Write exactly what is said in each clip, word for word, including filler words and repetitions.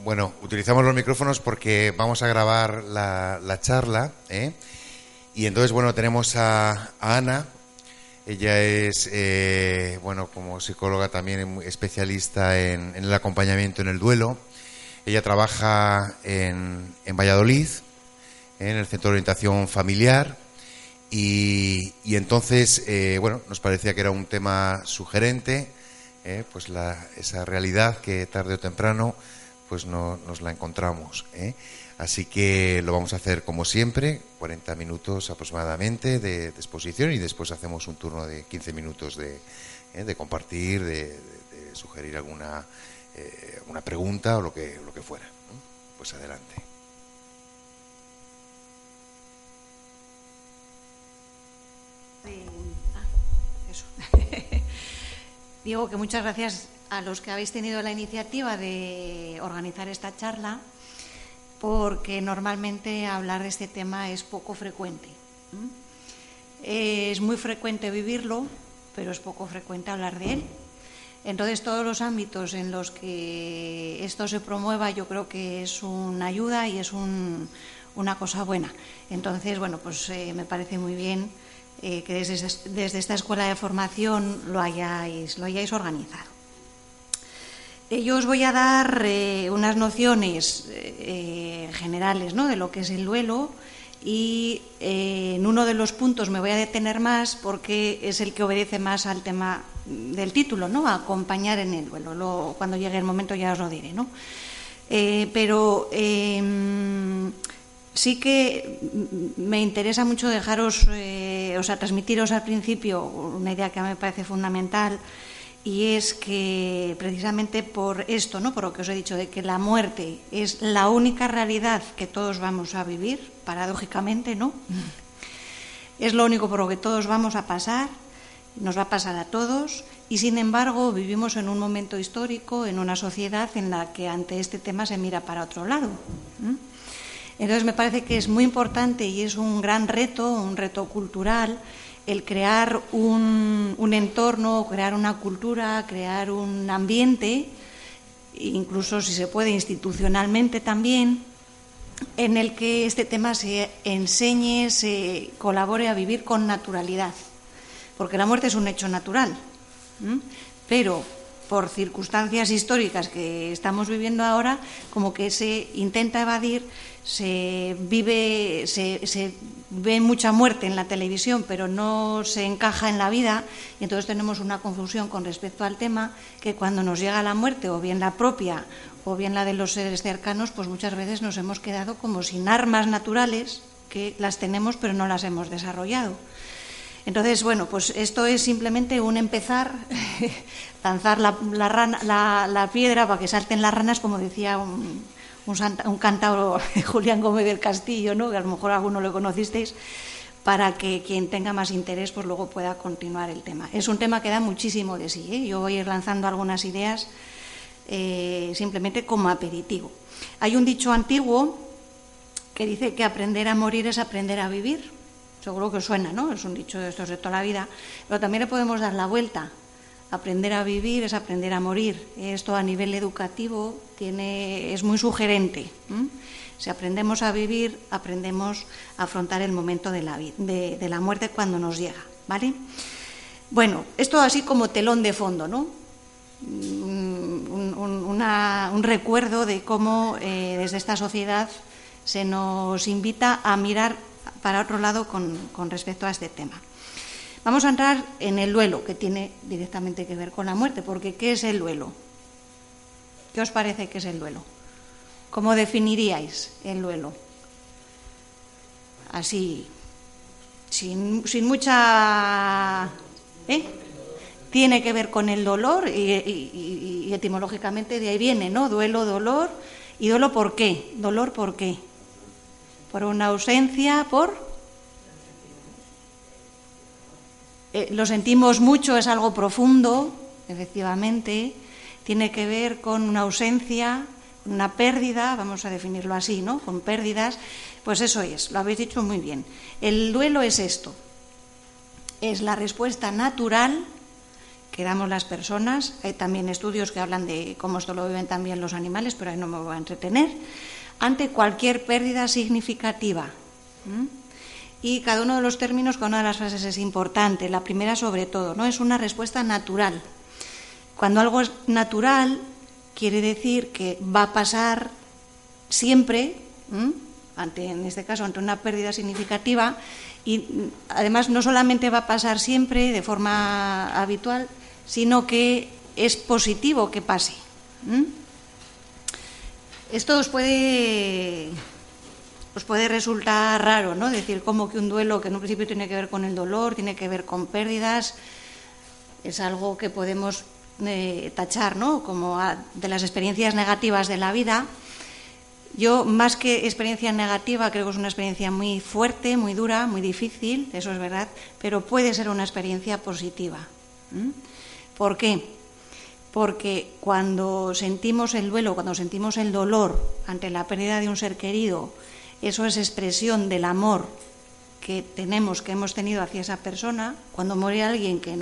Bueno, utilizamos los micrófonos porque vamos a grabar la, la charla, ¿eh? Y entonces, bueno, tenemos a, a Ana. Ella es, eh, bueno, como psicóloga también especialista en, en el acompañamiento en el duelo. Ella trabaja en, en Valladolid, ¿eh? En el Centro de Orientación Familiar. Y, y entonces, eh, bueno, nos parecía que era un tema sugerente, ¿eh? Pues la, esa realidad que tarde o temprano pues no, nos la encontramos, ¿eh? Así que lo vamos a hacer como siempre, cuarenta minutos aproximadamente de, de exposición, y después hacemos un turno de quince minutos de, ¿eh? de compartir, de, de, de sugerir alguna, eh, alguna pregunta o lo que, lo que fuera, ¿no? Pues adelante. Eh, ah, eso. Digo que muchas gracias a los que habéis tenido la iniciativa de organizar esta charla, porque normalmente hablar de este tema es poco frecuente. Es muy frecuente vivirlo, pero es poco frecuente hablar de él. Entonces, todos los ámbitos en los que esto se promueva, yo creo que es una ayuda y es un, una cosa buena. Entonces, bueno, pues eh, me parece muy bien eh, que desde, desde esta escuela de formación lo hayáis, lo hayáis organizado. Yo os voy a dar eh, unas nociones eh, generales, ¿no?, de lo que es el duelo, y eh, en uno de los puntos me voy a detener más porque es el que obedece más al tema del título, ¿no?, a acompañar en el duelo. Luego, cuando llegue el momento ya os lo diré, ¿no? Eh, pero eh, sí que me interesa mucho dejaros, eh, o sea, transmitiros al principio una idea que a mí me parece fundamental. Y es que precisamente por esto, ¿no?, por lo que os he dicho, de que la muerte es la única realidad que todos vamos a vivir, paradójicamente, ¿no? Es lo único por lo que todos vamos a pasar, nos va a pasar a todos, y sin embargo vivimos en un momento histórico, en una sociedad en la que ante este tema se mira para otro lado. Entonces me parece que es muy importante y es un gran reto, un reto cultural, el crear un, un entorno, crear una cultura, crear un ambiente, incluso si se puede institucionalmente también, en el que este tema se enseñe, se colabore a vivir con naturalidad. Porque la muerte es un hecho natural, ¿m? Pero por circunstancias históricas que estamos viviendo ahora, como que se intenta evadir, se vive, se, se ve mucha muerte en la televisión, pero no se encaja en la vida, y entonces tenemos una confusión con respecto al tema, que cuando nos llega la muerte, o bien la propia, o bien la de los seres cercanos, pues muchas veces nos hemos quedado como sin armas naturales, que las tenemos pero no las hemos desarrollado. Entonces, bueno, pues esto es simplemente un empezar, lanzar la, la, rana, la, la piedra para que salten las ranas, como decía un, un, santa, un cántabro, Julián Gómez del Castillo, ¿no?, que a lo mejor alguno lo conocisteis, para que quien tenga más interés pues luego pueda continuar el tema. Es un tema que da muchísimo de sí, ¿eh? Yo voy a ir lanzando algunas ideas eh, simplemente como aperitivo. Hay un dicho antiguo que dice que aprender a morir es aprender a vivir. Seguro que os suena, ¿no? Es un dicho de estos de toda la vida. Pero también le podemos dar la vuelta. Aprender a vivir es aprender a morir. Esto a nivel educativo tiene, es muy sugerente. ¿Mm? Si aprendemos a vivir, aprendemos a afrontar el momento de la, de, de la muerte cuando nos llega, ¿vale? Bueno, esto así como telón de fondo, ¿no? Un, un, una, un recuerdo de cómo eh, desde esta sociedad se nos invita a mirar para otro lado con, con respecto a este tema. Vamos a entrar en el duelo, que tiene directamente que ver con la muerte, porque ¿qué es el duelo? ¿Qué os parece que es el duelo? ¿Cómo definiríais el duelo? Así, sin, sin mucha... ¿eh? Tiene que ver con el dolor y, y, y etimológicamente de ahí viene, ¿no? Duelo, dolor. ¿Y duelo por qué? ¿Dolor por qué? Por una ausencia, por... Eh, lo sentimos mucho, es algo profundo, efectivamente, tiene que ver con una ausencia, una pérdida, vamos a definirlo así, ¿no? Con pérdidas, pues eso es, lo habéis dicho muy bien. El duelo es esto, es la respuesta natural que damos las personas. Hay también estudios que hablan de cómo esto lo viven también los animales, pero ahí no me voy a entretener, ante cualquier pérdida significativa. ¿Mm? Y cada uno de los términos con una de las frases es importante. La primera, sobre todo, ¿no? Es una respuesta natural. Cuando algo es natural, quiere decir que va a pasar siempre, ¿m? ante, en este caso, ante una pérdida significativa, y además no solamente va a pasar siempre de forma habitual, sino que es positivo que pase. ¿M? Esto os puede, os puede resultar raro, ¿no? Decir como que un duelo que en un principio tiene que ver con el dolor, tiene que ver con pérdidas, es algo que podemos eh, tachar, ¿no? Como a, de las experiencias negativas de la vida. Yo, más que experiencia negativa, creo que es una experiencia muy fuerte, muy dura, muy difícil, eso es verdad, pero puede ser una experiencia positiva. ¿Mm? ¿Por qué? Porque cuando sentimos el duelo, cuando sentimos el dolor ante la pérdida de un ser querido, eso es expresión del amor que tenemos, que hemos tenido hacia esa persona. Cuando muere alguien que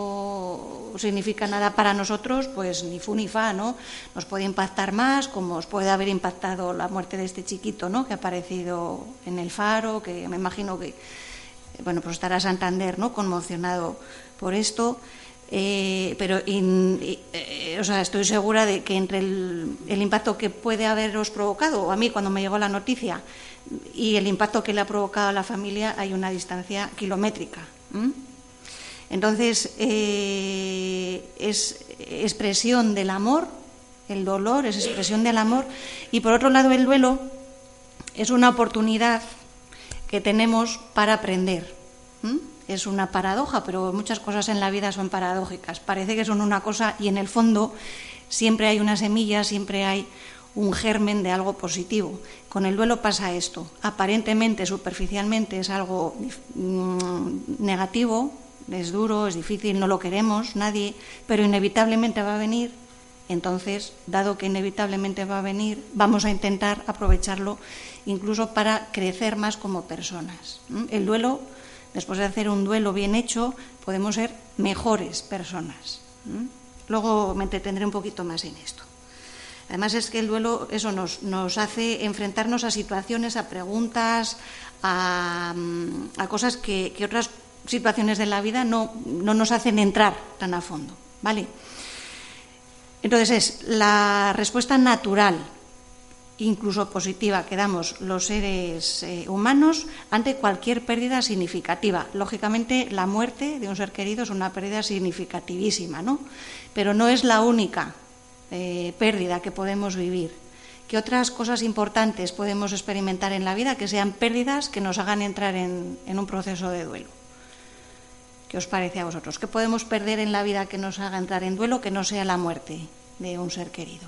no significa nada para nosotros, pues ni fu ni fa, ¿no? Nos puede impactar más, como os puede haber impactado la muerte de este chiquito, ¿no? Que ha aparecido en el Faro, que me imagino que, bueno, pues estará Santander, ¿no? Conmocionado por esto. Eh, pero in, eh, o sea, estoy segura de que entre el, el impacto que puede haberos provocado, o a mí cuando me llegó la noticia, y el impacto que le ha provocado a la familia, hay una distancia kilométrica. ¿Mm? Entonces, eh, es expresión del amor, el dolor es expresión del amor, y por otro lado el duelo es una oportunidad que tenemos para aprender. ¿Mm? Es una paradoja, pero muchas cosas en la vida son paradójicas. Parece que son una cosa y en el fondo siempre hay una semilla, siempre hay un germen de algo positivo. Con el duelo pasa esto. Aparentemente, superficialmente, es algo mmm, negativo, es duro, es difícil, no lo queremos nadie, pero inevitablemente va a venir. Entonces, dado que inevitablemente va a venir, vamos a intentar aprovecharlo incluso para crecer más como personas. El duelo, después de hacer un duelo bien hecho, podemos ser mejores personas. Luego me entretendré un poquito más en esto. Además es que el duelo eso nos, nos hace enfrentarnos a situaciones, a preguntas, a, a cosas que, que otras situaciones de la vida no, no nos hacen entrar tan a fondo, ¿vale? Entonces es la respuesta natural, incluso positiva, que damos los seres eh, humanos ante cualquier pérdida significativa. Lógicamente, la muerte de un ser querido es una pérdida significativísima, ¿no? Pero no es la única eh, pérdida que podemos vivir. ¿Qué otras cosas importantes podemos experimentar en la vida que sean pérdidas que nos hagan entrar en, en un proceso de duelo? ¿Qué os parece a vosotros? ¿Qué podemos perder en la vida que nos haga entrar en duelo que no sea la muerte de un ser querido?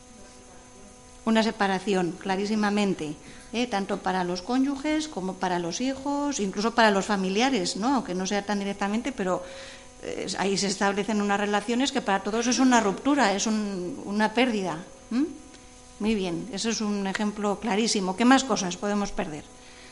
Una separación, clarísimamente, ¿eh? Tanto para los cónyuges como para los hijos, incluso para los familiares, ¿no? Aunque no sea tan directamente, pero eh, ahí se establecen unas relaciones que para todos es una ruptura, es un, una pérdida. ¿Mm? Muy bien, ese es un ejemplo clarísimo. ¿Qué más cosas podemos perder?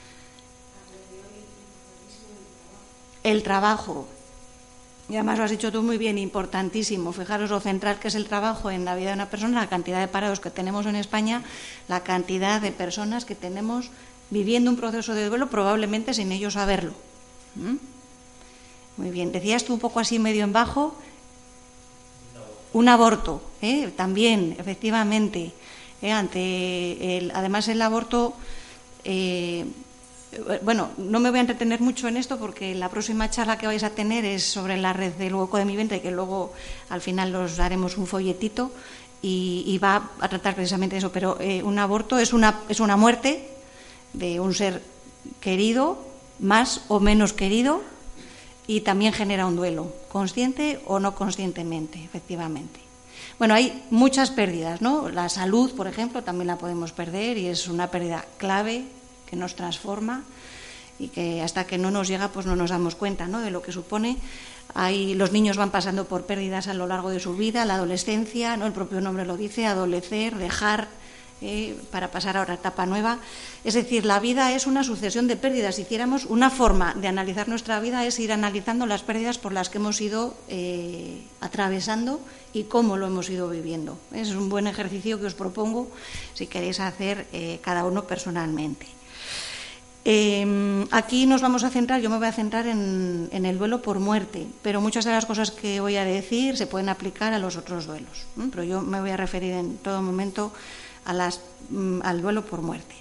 El trabajo. Y además lo has dicho tú muy bien, importantísimo. Fijaros lo central que es el trabajo en la vida de una persona, la cantidad de parados que tenemos en España, la cantidad de personas que tenemos viviendo un proceso de duelo, probablemente sin ellos saberlo. ¿Mm? Muy bien. Decías tú un poco así medio en bajo, un aborto, ¿eh? También, efectivamente. ¿eh? Ante el, además el aborto... Eh, Bueno, no me voy a entretener mucho en esto porque la próxima charla que vais a tener es sobre la red del hueco de mi vientre, que luego al final os daremos un folletito y, y va a tratar precisamente eso. Pero eh, un aborto es una, es una muerte de un ser querido, más o menos querido, y también genera un duelo, consciente o no conscientemente, efectivamente. Bueno, hay muchas pérdidas, ¿no? La salud, por ejemplo, también la podemos perder y es una pérdida clave que nos transforma y que hasta que no nos llega pues no nos damos cuenta, ¿no? De lo que supone. Ahí los niños van pasando por pérdidas a lo largo de su vida, la adolescencia, ¿no? El propio nombre lo dice, adolecer, dejar eh, para pasar a otra etapa nueva. Es decir, la vida es una sucesión de pérdidas. Si hiciéramos una forma de analizar nuestra vida es ir analizando las pérdidas por las que hemos ido eh, atravesando y cómo lo hemos ido viviendo. Es un buen ejercicio que os propongo si queréis hacer eh, cada uno personalmente. Eh, aquí nos vamos a centrar, yo me voy a centrar en, en el duelo por muerte, pero muchas de las cosas que voy a decir se pueden aplicar a los otros duelos, ¿eh? Pero yo me voy a referir en todo momento a las, al duelo por muerte.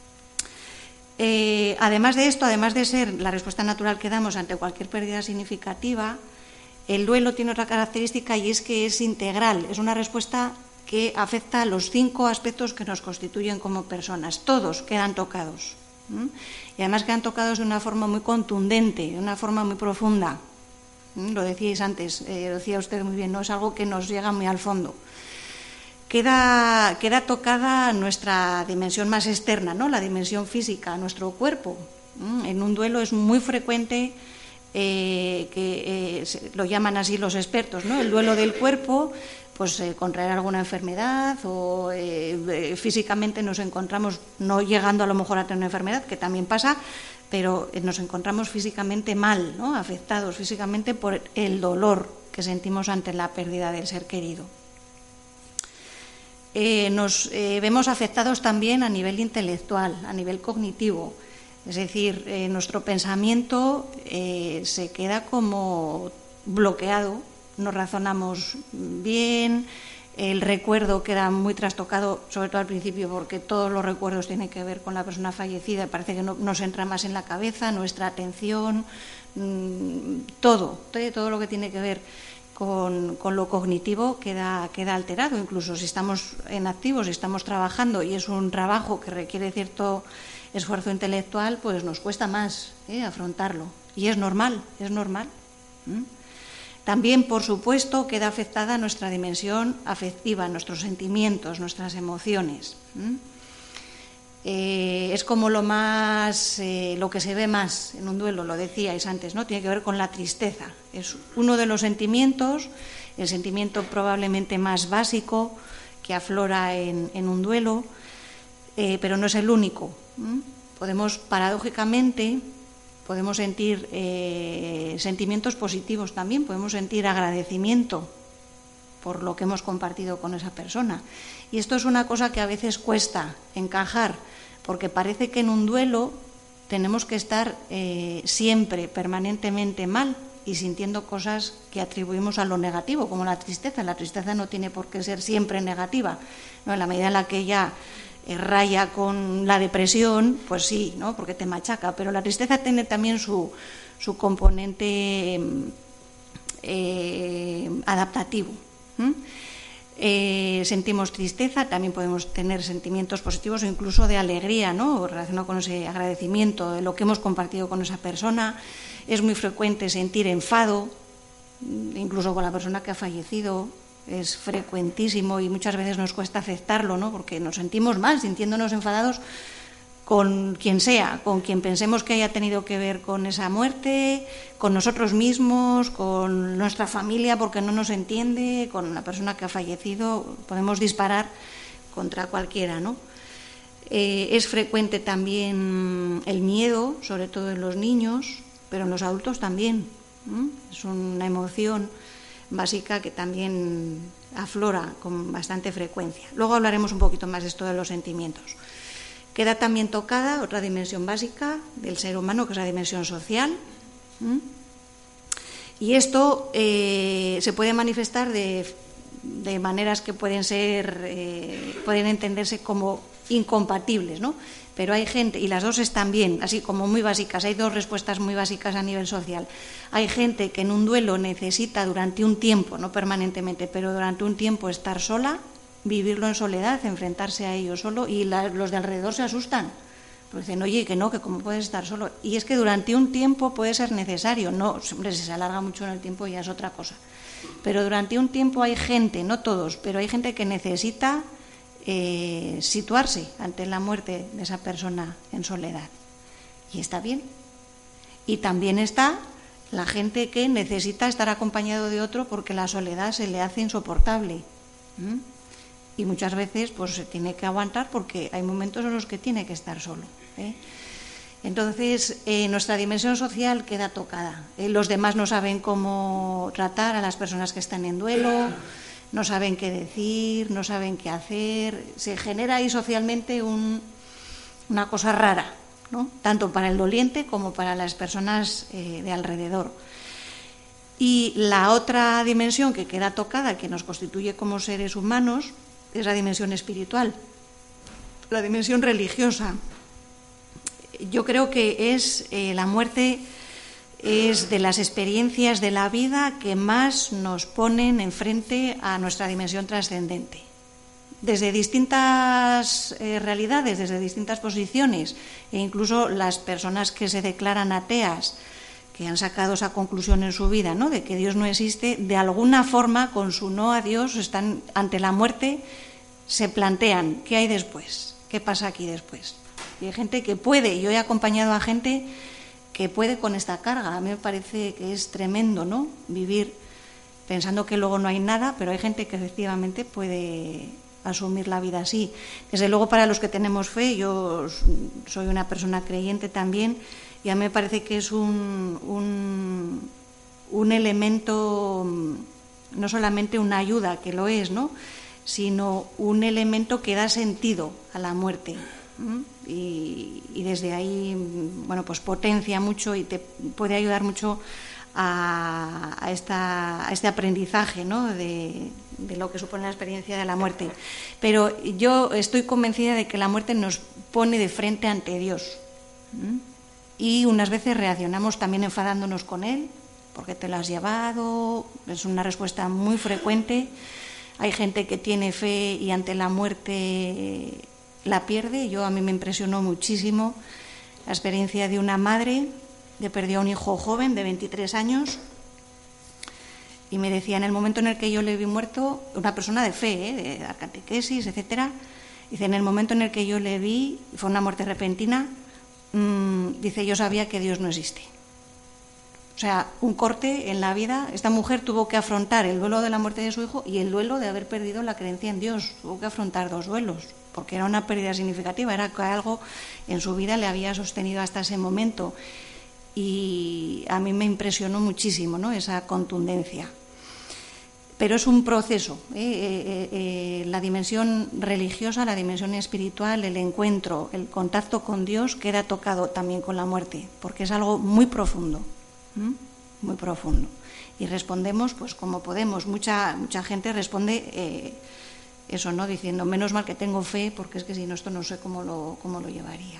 Eh, además de esto, además de ser la respuesta natural que damos ante cualquier pérdida significativa, el duelo tiene otra característica y es que es integral, es una respuesta que afecta a los cinco aspectos que nos constituyen como personas, todos quedan tocados. ¿Mm? Y además quedan tocados de una forma muy contundente, de una forma muy profunda. ¿Mm? Lo decíais antes, eh, lo decía usted muy bien, no es algo que nos llega muy al fondo. Queda, queda tocada nuestra dimensión más externa, ¿no? La dimensión física, nuestro cuerpo. ¿Mm? En un duelo es muy frecuente eh, que eh, lo llaman así los expertos, ¿no? El duelo del cuerpo, pues eh, contraer alguna enfermedad o eh, físicamente nos encontramos no llegando a lo mejor a tener una enfermedad, que también pasa, pero eh, nos encontramos físicamente mal, ¿no? Afectados físicamente por el dolor que sentimos ante la pérdida del ser querido. Eh, nos eh, vemos afectados también a nivel intelectual, a nivel cognitivo, es decir, eh, nuestro pensamiento eh, se queda como bloqueado. No razonamos bien, el recuerdo queda muy trastocado, sobre todo al principio, porque todos los recuerdos tienen que ver con la persona fallecida, parece que no, nos entra más en la cabeza, nuestra atención, mmm, todo, todo, todo lo que tiene que ver con, con lo cognitivo queda, queda alterado, incluso si estamos en activo, si estamos trabajando y es un trabajo que requiere cierto esfuerzo intelectual, pues nos cuesta más ¿eh? afrontarlo, y es normal, es normal. ¿Mm? También, por supuesto, queda afectada nuestra dimensión afectiva, nuestros sentimientos, nuestras emociones. ¿Mm? Eh, es como lo más, eh, lo que se ve más en un duelo, lo decíais antes, ¿no? Tiene que ver con la tristeza. Es uno de los sentimientos, el sentimiento probablemente más básico que aflora en, en un duelo, eh, pero no es el único. ¿Mm? Podemos, paradójicamente, podemos sentir eh, sentimientos positivos también, podemos sentir agradecimiento por lo que hemos compartido con esa persona. Y esto es una cosa que a veces cuesta encajar, porque parece que en un duelo tenemos que estar eh, siempre, permanentemente mal y sintiendo cosas que atribuimos a lo negativo, como la tristeza. La tristeza no tiene por qué ser siempre negativa, ¿no? En la medida en la que ella raya con la depresión, pues sí, ¿no? Porque te machaca, pero la tristeza tiene también su, su componente eh, adaptativo. ¿Mm? Eh, sentimos tristeza, también podemos tener sentimientos positivos o incluso de alegría, ¿no? Relacionado con ese agradecimiento de lo que hemos compartido con esa persona. Es muy frecuente sentir enfado, incluso con la persona que ha fallecido. Es frecuentísimo y muchas veces nos cuesta aceptarlo, ¿no? Porque nos sentimos mal, sintiéndonos enfadados con quien sea, con quien pensemos que haya tenido que ver con esa muerte, con nosotros mismos, con nuestra familia porque no nos entiende, con la persona que ha fallecido. Podemos disparar contra cualquiera, ¿no? Eh, es frecuente también el miedo, sobre todo en los niños, pero en los adultos también. ¿Mm? Es una emoción básica que también aflora con bastante frecuencia. Luego hablaremos un poquito más de esto de los sentimientos. Queda también tocada otra dimensión básica del ser humano, que es la dimensión social. ¿Mm? Y esto eh, se puede manifestar de, de maneras que pueden ser, eh, pueden entenderse como incompatibles, ¿no? Pero hay gente, y las dos están bien, así como muy básicas, hay dos respuestas muy básicas a nivel social. Hay gente que en un duelo necesita durante un tiempo, no permanentemente, pero durante un tiempo estar sola, vivirlo en soledad, enfrentarse a ello solo, y la, los de alrededor se asustan. Pues dicen, oye, que no, que cómo puedes estar solo. Y es que durante un tiempo puede ser necesario, no, hombre, si se alarga mucho en el tiempo ya es otra cosa. Pero durante un tiempo hay gente, no todos, pero hay gente que necesita Eh, situarse ante la muerte de esa persona en soledad. Y está bien. Y también está la gente que necesita estar acompañado de otro porque la soledad se le hace insoportable. ¿Mm? y muchas veces pues se tiene que aguantar porque hay momentos en los que tiene que estar solo, ¿eh? Entonces, eh, nuestra dimensión social queda tocada. Eh, los demás no saben cómo tratar a las personas que están en duelo, no saben qué decir, no saben qué hacer. Se genera ahí socialmente un, una cosa rara, ¿no? Tanto para el doliente como para las personas eh, de alrededor. Y la otra dimensión que queda tocada, que nos constituye como seres humanos, es la dimensión espiritual, la dimensión religiosa. Yo creo que es eh, la muerte es de las experiencias de la vida que más nos ponen enfrente a nuestra dimensión trascendente. Desde distintas eh, realidades, desde distintas posiciones, e incluso las personas que se declaran ateas, que han sacado esa conclusión en su vida, ¿no?, de que Dios no existe, de alguna forma, con su no a Dios, están ante la muerte, se plantean, ¿qué hay después? ¿Qué pasa aquí después? Y hay gente que puede, yo he acompañado a gente que puede con esta carga. A mí me parece que es tremendo, ¿no?, vivir pensando que luego no hay nada, pero hay gente que efectivamente puede asumir la vida así. Desde luego, para los que tenemos fe, yo soy una persona creyente también, y a mí me parece que es un, un, un elemento, no solamente una ayuda, que lo es, ¿no?, sino un elemento que da sentido a la muerte. Y, y desde ahí, bueno, pues potencia mucho y te puede ayudar mucho a, a, esta, a este aprendizaje, ¿no?, de, de lo que supone la experiencia de la muerte. Pero yo estoy convencida de que la muerte nos pone de frente ante Dios. ¿Mm? Y unas veces reaccionamos también enfadándonos con Él, porque te lo has llevado, es una respuesta muy frecuente. Hay gente que tiene fe y ante la muerte la pierde. Yo, a mí me impresionó muchísimo la experiencia de una madre que perdió a un hijo joven de veintitrés años, y me decía, en el momento en el que yo le vi muerto, una persona de fe, ¿eh?, de dar catequesis, etcétera, dice, en el momento en el que yo le vi, fue una muerte repentina, mmm, dice, yo sabía que Dios no existe. O sea, un corte en la vida. Esta mujer tuvo que afrontar el duelo de la muerte de su hijo y el duelo de haber perdido la creencia en Dios. Tuvo que afrontar dos duelos, porque era una pérdida significativa, era que algo en su vida le había sostenido hasta ese momento. Y a mí me impresionó muchísimo, ¿no?, esa contundencia. Pero es un proceso, ¿eh? Eh, eh, la dimensión religiosa, la dimensión espiritual, el encuentro, el contacto con Dios queda tocado también con la muerte, porque es algo muy profundo. ¿Mm? Muy profundo, y respondemos pues como podemos. Mucha mucha gente responde eh, eso, ¿no?, diciendo, menos mal que tengo fe, porque es que si no, esto no sé cómo lo, cómo lo llevaría.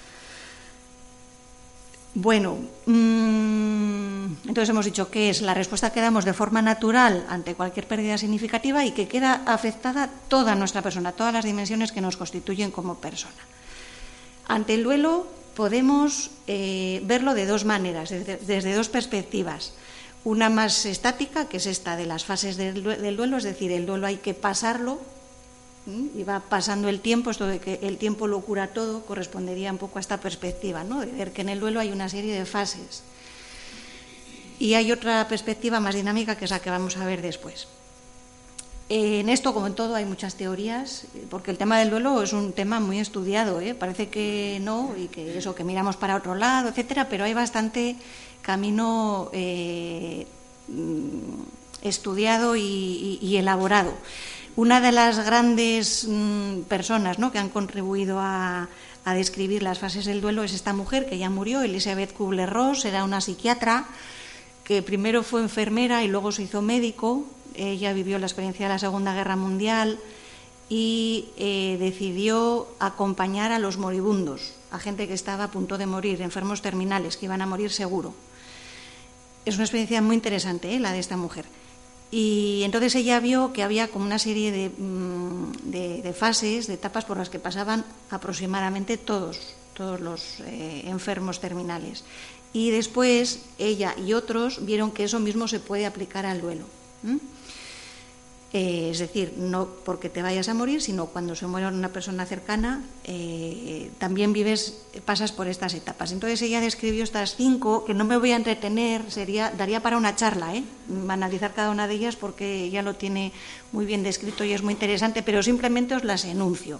Bueno, mmm, entonces hemos dicho que es la respuesta que damos de forma natural ante cualquier pérdida significativa y que queda afectada toda nuestra persona, todas las dimensiones que nos constituyen como persona. Ante el duelo podemos eh, verlo de dos maneras, desde, desde dos perspectivas. Una más estática, que es esta de las fases del, del duelo, es decir, el duelo hay que pasarlo, ¿sí?, y va pasando el tiempo. Esto de que el tiempo lo cura todo correspondería un poco a esta perspectiva, ¿no?, de ver que en el duelo hay una serie de fases. Y hay otra perspectiva más dinámica, que es la que vamos a ver después. En esto, como en todo, hay muchas teorías, porque el tema del duelo es un tema muy estudiado, ¿eh? Parece que no, y que eso, que miramos para otro lado, etcétera, pero hay bastante camino eh, estudiado y, y, y elaborado. Una de las grandes mm, personas, ¿no?, que han contribuido a, a describir las fases del duelo es esta mujer que ya murió, Elizabeth Kubler-Ross. Era una psiquiatra que primero fue enfermera y luego se hizo médico. Ella vivió la experiencia de la Segunda Guerra Mundial y eh, decidió acompañar a los moribundos, a gente que estaba a punto de morir, enfermos terminales, que iban a morir seguro. Es una experiencia muy interesante, ¿eh?, la de esta mujer. Y entonces ella vio que había como una serie de, de, de fases, de etapas por las que pasaban aproximadamente todos, todos los eh, enfermos terminales. Y después ella y otros vieron que eso mismo se puede aplicar al duelo. ¿Mm? Eh, es decir, no porque te vayas a morir, sino cuando se muere una persona cercana, eh, también vives, pasas por estas etapas. Entonces ella describió estas cinco, que no me voy a entretener, sería, daría para una charla, ¿eh? analizar cada una de ellas, porque ella lo tiene muy bien descrito y es muy interesante, pero simplemente os las enuncio.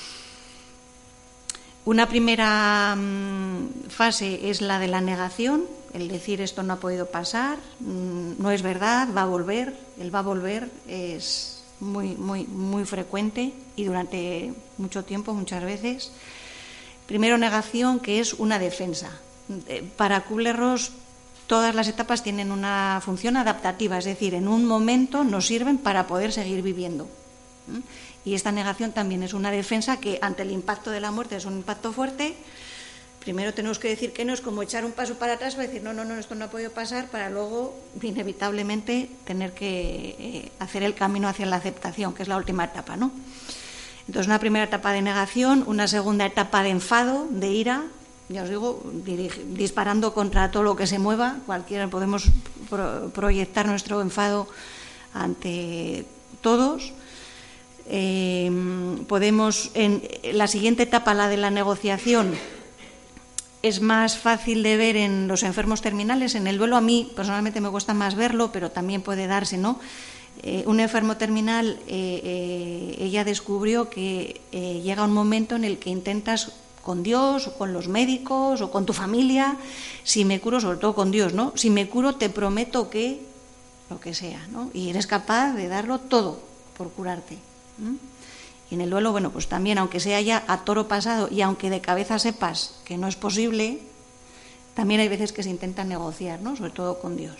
Una primera mmm, fase es la de la negación, el decir esto no ha podido pasar, mmm, no es verdad, va a volver. El va a volver es muy, muy, muy frecuente y durante mucho tiempo, muchas veces. Primero, negación, que es una defensa. Para Kubler-Ross, todas las etapas tienen una función adaptativa, es decir, en un momento nos sirven para poder seguir viviendo. Y esta negación también es una defensa que ante el impacto de la muerte es un impacto fuerte. Primero tenemos que decir que no, es como echar un paso para atrás para decir no, no, no, esto no ha podido pasar, para luego inevitablemente tener que eh, hacer el camino hacia la aceptación, que es la última etapa, ¿no? Entonces, una primera etapa de negación, una segunda etapa de enfado, de ira, ya os digo, disparando contra todo lo que se mueva, cualquiera podemos pro proyectar nuestro enfado ante todos. Eh, podemos, en la siguiente etapa, la de la negociación, es más fácil de ver en los enfermos terminales. En el duelo a mí personalmente me cuesta más verlo, pero también puede darse, ¿no? Eh, un enfermo terminal, eh, eh, ella descubrió que eh, llega un momento en el que intentas con Dios, o con los médicos, o con tu familia, si me curo, sobre todo con Dios, ¿no? Si me curo te prometo que, lo que sea, ¿no? Y eres capaz de darlo todo por curarte. ¿Mm? Y en el duelo, bueno, pues también, aunque sea ya a toro pasado y aunque de cabeza sepas que no es posible, también hay veces que se intenta negociar, ¿no? Sobre todo con Dios.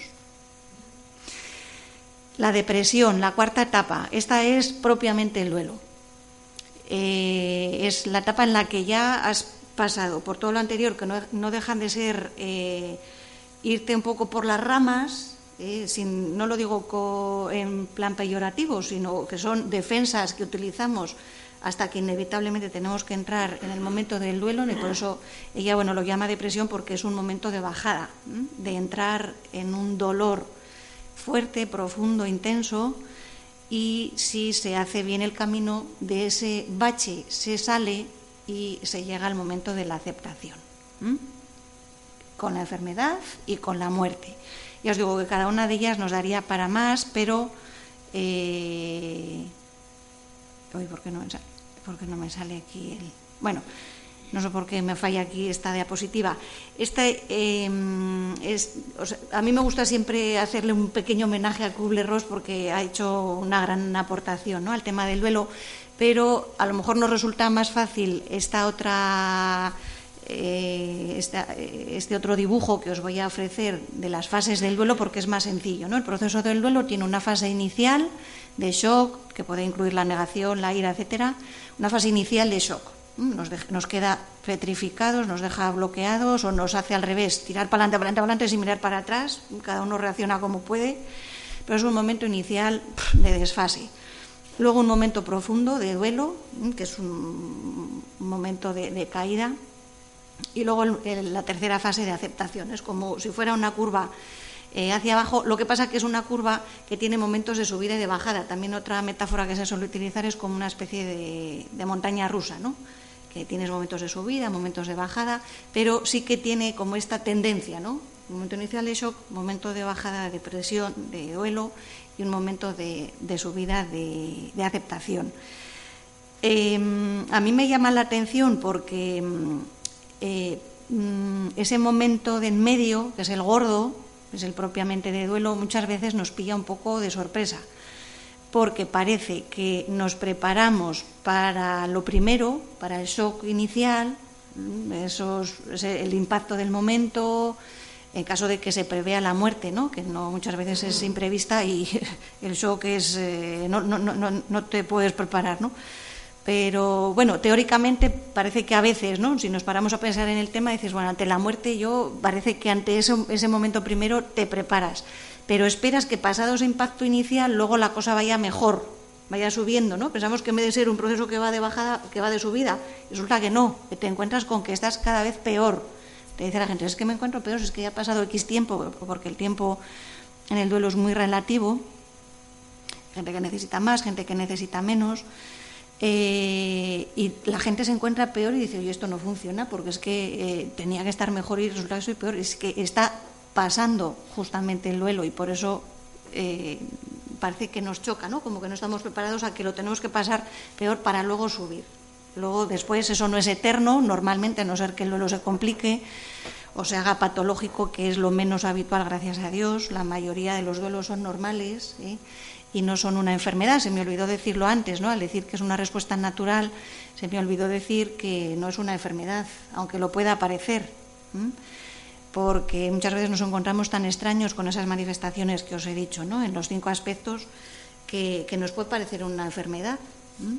La depresión, la cuarta etapa, esta es propiamente el duelo. Eh, es la etapa en la que ya has pasado por todo lo anterior, que no, no dejan de ser eh, irte un poco por las ramas. Eh, sin, no lo digo co, en plan peyorativo, sino que son defensas que utilizamos hasta que inevitablemente tenemos que entrar en el momento del duelo, y por eso ella, bueno, lo llama depresión, porque es un momento de bajada, ¿eh? De entrar en un dolor fuerte, profundo, intenso, y si se hace bien el camino de ese bache, se sale y se llega al momento de la aceptación, ¿eh? Con la enfermedad y con la muerte. Ya os digo que cada una de ellas nos daría para más, pero eh... Uy, ¿por qué no me sale? ¿Por qué no me sale aquí el...? Bueno, no sé por qué me falla aquí esta diapositiva. Esta, eh, es, o sea, a mí me gusta siempre hacerle un pequeño homenaje a Kubler-Ross porque ha hecho una gran aportación, ¿no?, al tema del duelo, pero a lo mejor nos resulta más fácil esta otra... Eh, esta, este otro dibujo que os voy a ofrecer de las fases del duelo, porque es más sencillo, ¿no? El proceso del duelo tiene una fase inicial de shock, que puede incluir la negación, la ira, etcétera. Una fase inicial de shock. Nos, de, nos queda petrificados, nos deja bloqueados, o nos hace al revés, tirar para adelante, para adelante, para adelante sin mirar para atrás. Cada uno reacciona como puede, pero es un momento inicial de desfase. Luego un momento profundo de duelo, que es un momento de, de caída. Y luego el, la tercera fase de aceptación, es como si fuera una curva eh, hacia abajo. Lo que pasa que es una curva que tiene momentos de subida y de bajada. También otra metáfora que se suele utilizar es como una especie de, de montaña rusa, ¿no?, que tienes momentos de subida, momentos de bajada, pero sí que tiene como esta tendencia, ¿no? Un momento inicial de shock, momento de bajada, de depresión, de duelo, y un momento de, de subida, de, de aceptación. Eh, a mí me llama la atención porque... Eh, ese momento de en medio, que es el gordo, que es el propiamente de duelo, muchas veces nos pilla un poco de sorpresa, porque parece que nos preparamos para lo primero, para el shock inicial, esos, el impacto del momento, en caso de que se prevea la muerte, ¿no?, que no, muchas veces es imprevista y el shock es eh, no, no, no, no te puedes preparar, ¿no? Pero, bueno, teóricamente parece que a veces, ¿no?, si nos paramos a pensar en el tema, dices, bueno, ante la muerte yo parece que ante ese, ese momento primero te preparas, pero esperas que pasado ese impacto inicial luego la cosa vaya mejor, vaya subiendo, ¿no? Pensamos que en vez de ser un proceso que va de bajada, que va de subida, resulta que no, que te encuentras con que estás cada vez peor. Te dice la gente, es que me encuentro peor, es que ya ha pasado X tiempo, porque el tiempo en el duelo es muy relativo. gente que necesita más, gente que necesita menos, eh, y la gente se encuentra peor y dice, oye, esto no funciona porque es que eh, tenía que estar mejor y resulta que soy peor. Es que está pasando justamente el duelo y por eso eh, parece que nos choca, ¿no? Como que no estamos preparados a que lo tenemos que pasar peor para luego subir. Luego, después, eso no es eterno, normalmente, a no ser que el duelo se complique o se haga patológico, que es lo menos habitual, gracias a Dios. La mayoría de los duelos son normales, ¿eh? Y no son una enfermedad. Se me olvidó decirlo antes, ¿no? Al decir que es una respuesta natural, se me olvidó decir que no es una enfermedad, aunque lo pueda parecer, ¿eh? Porque muchas veces nos encontramos tan extraños con esas manifestaciones que os he dicho, ¿no? En los cinco aspectos, que, que nos puede parecer una enfermedad, ¿eh?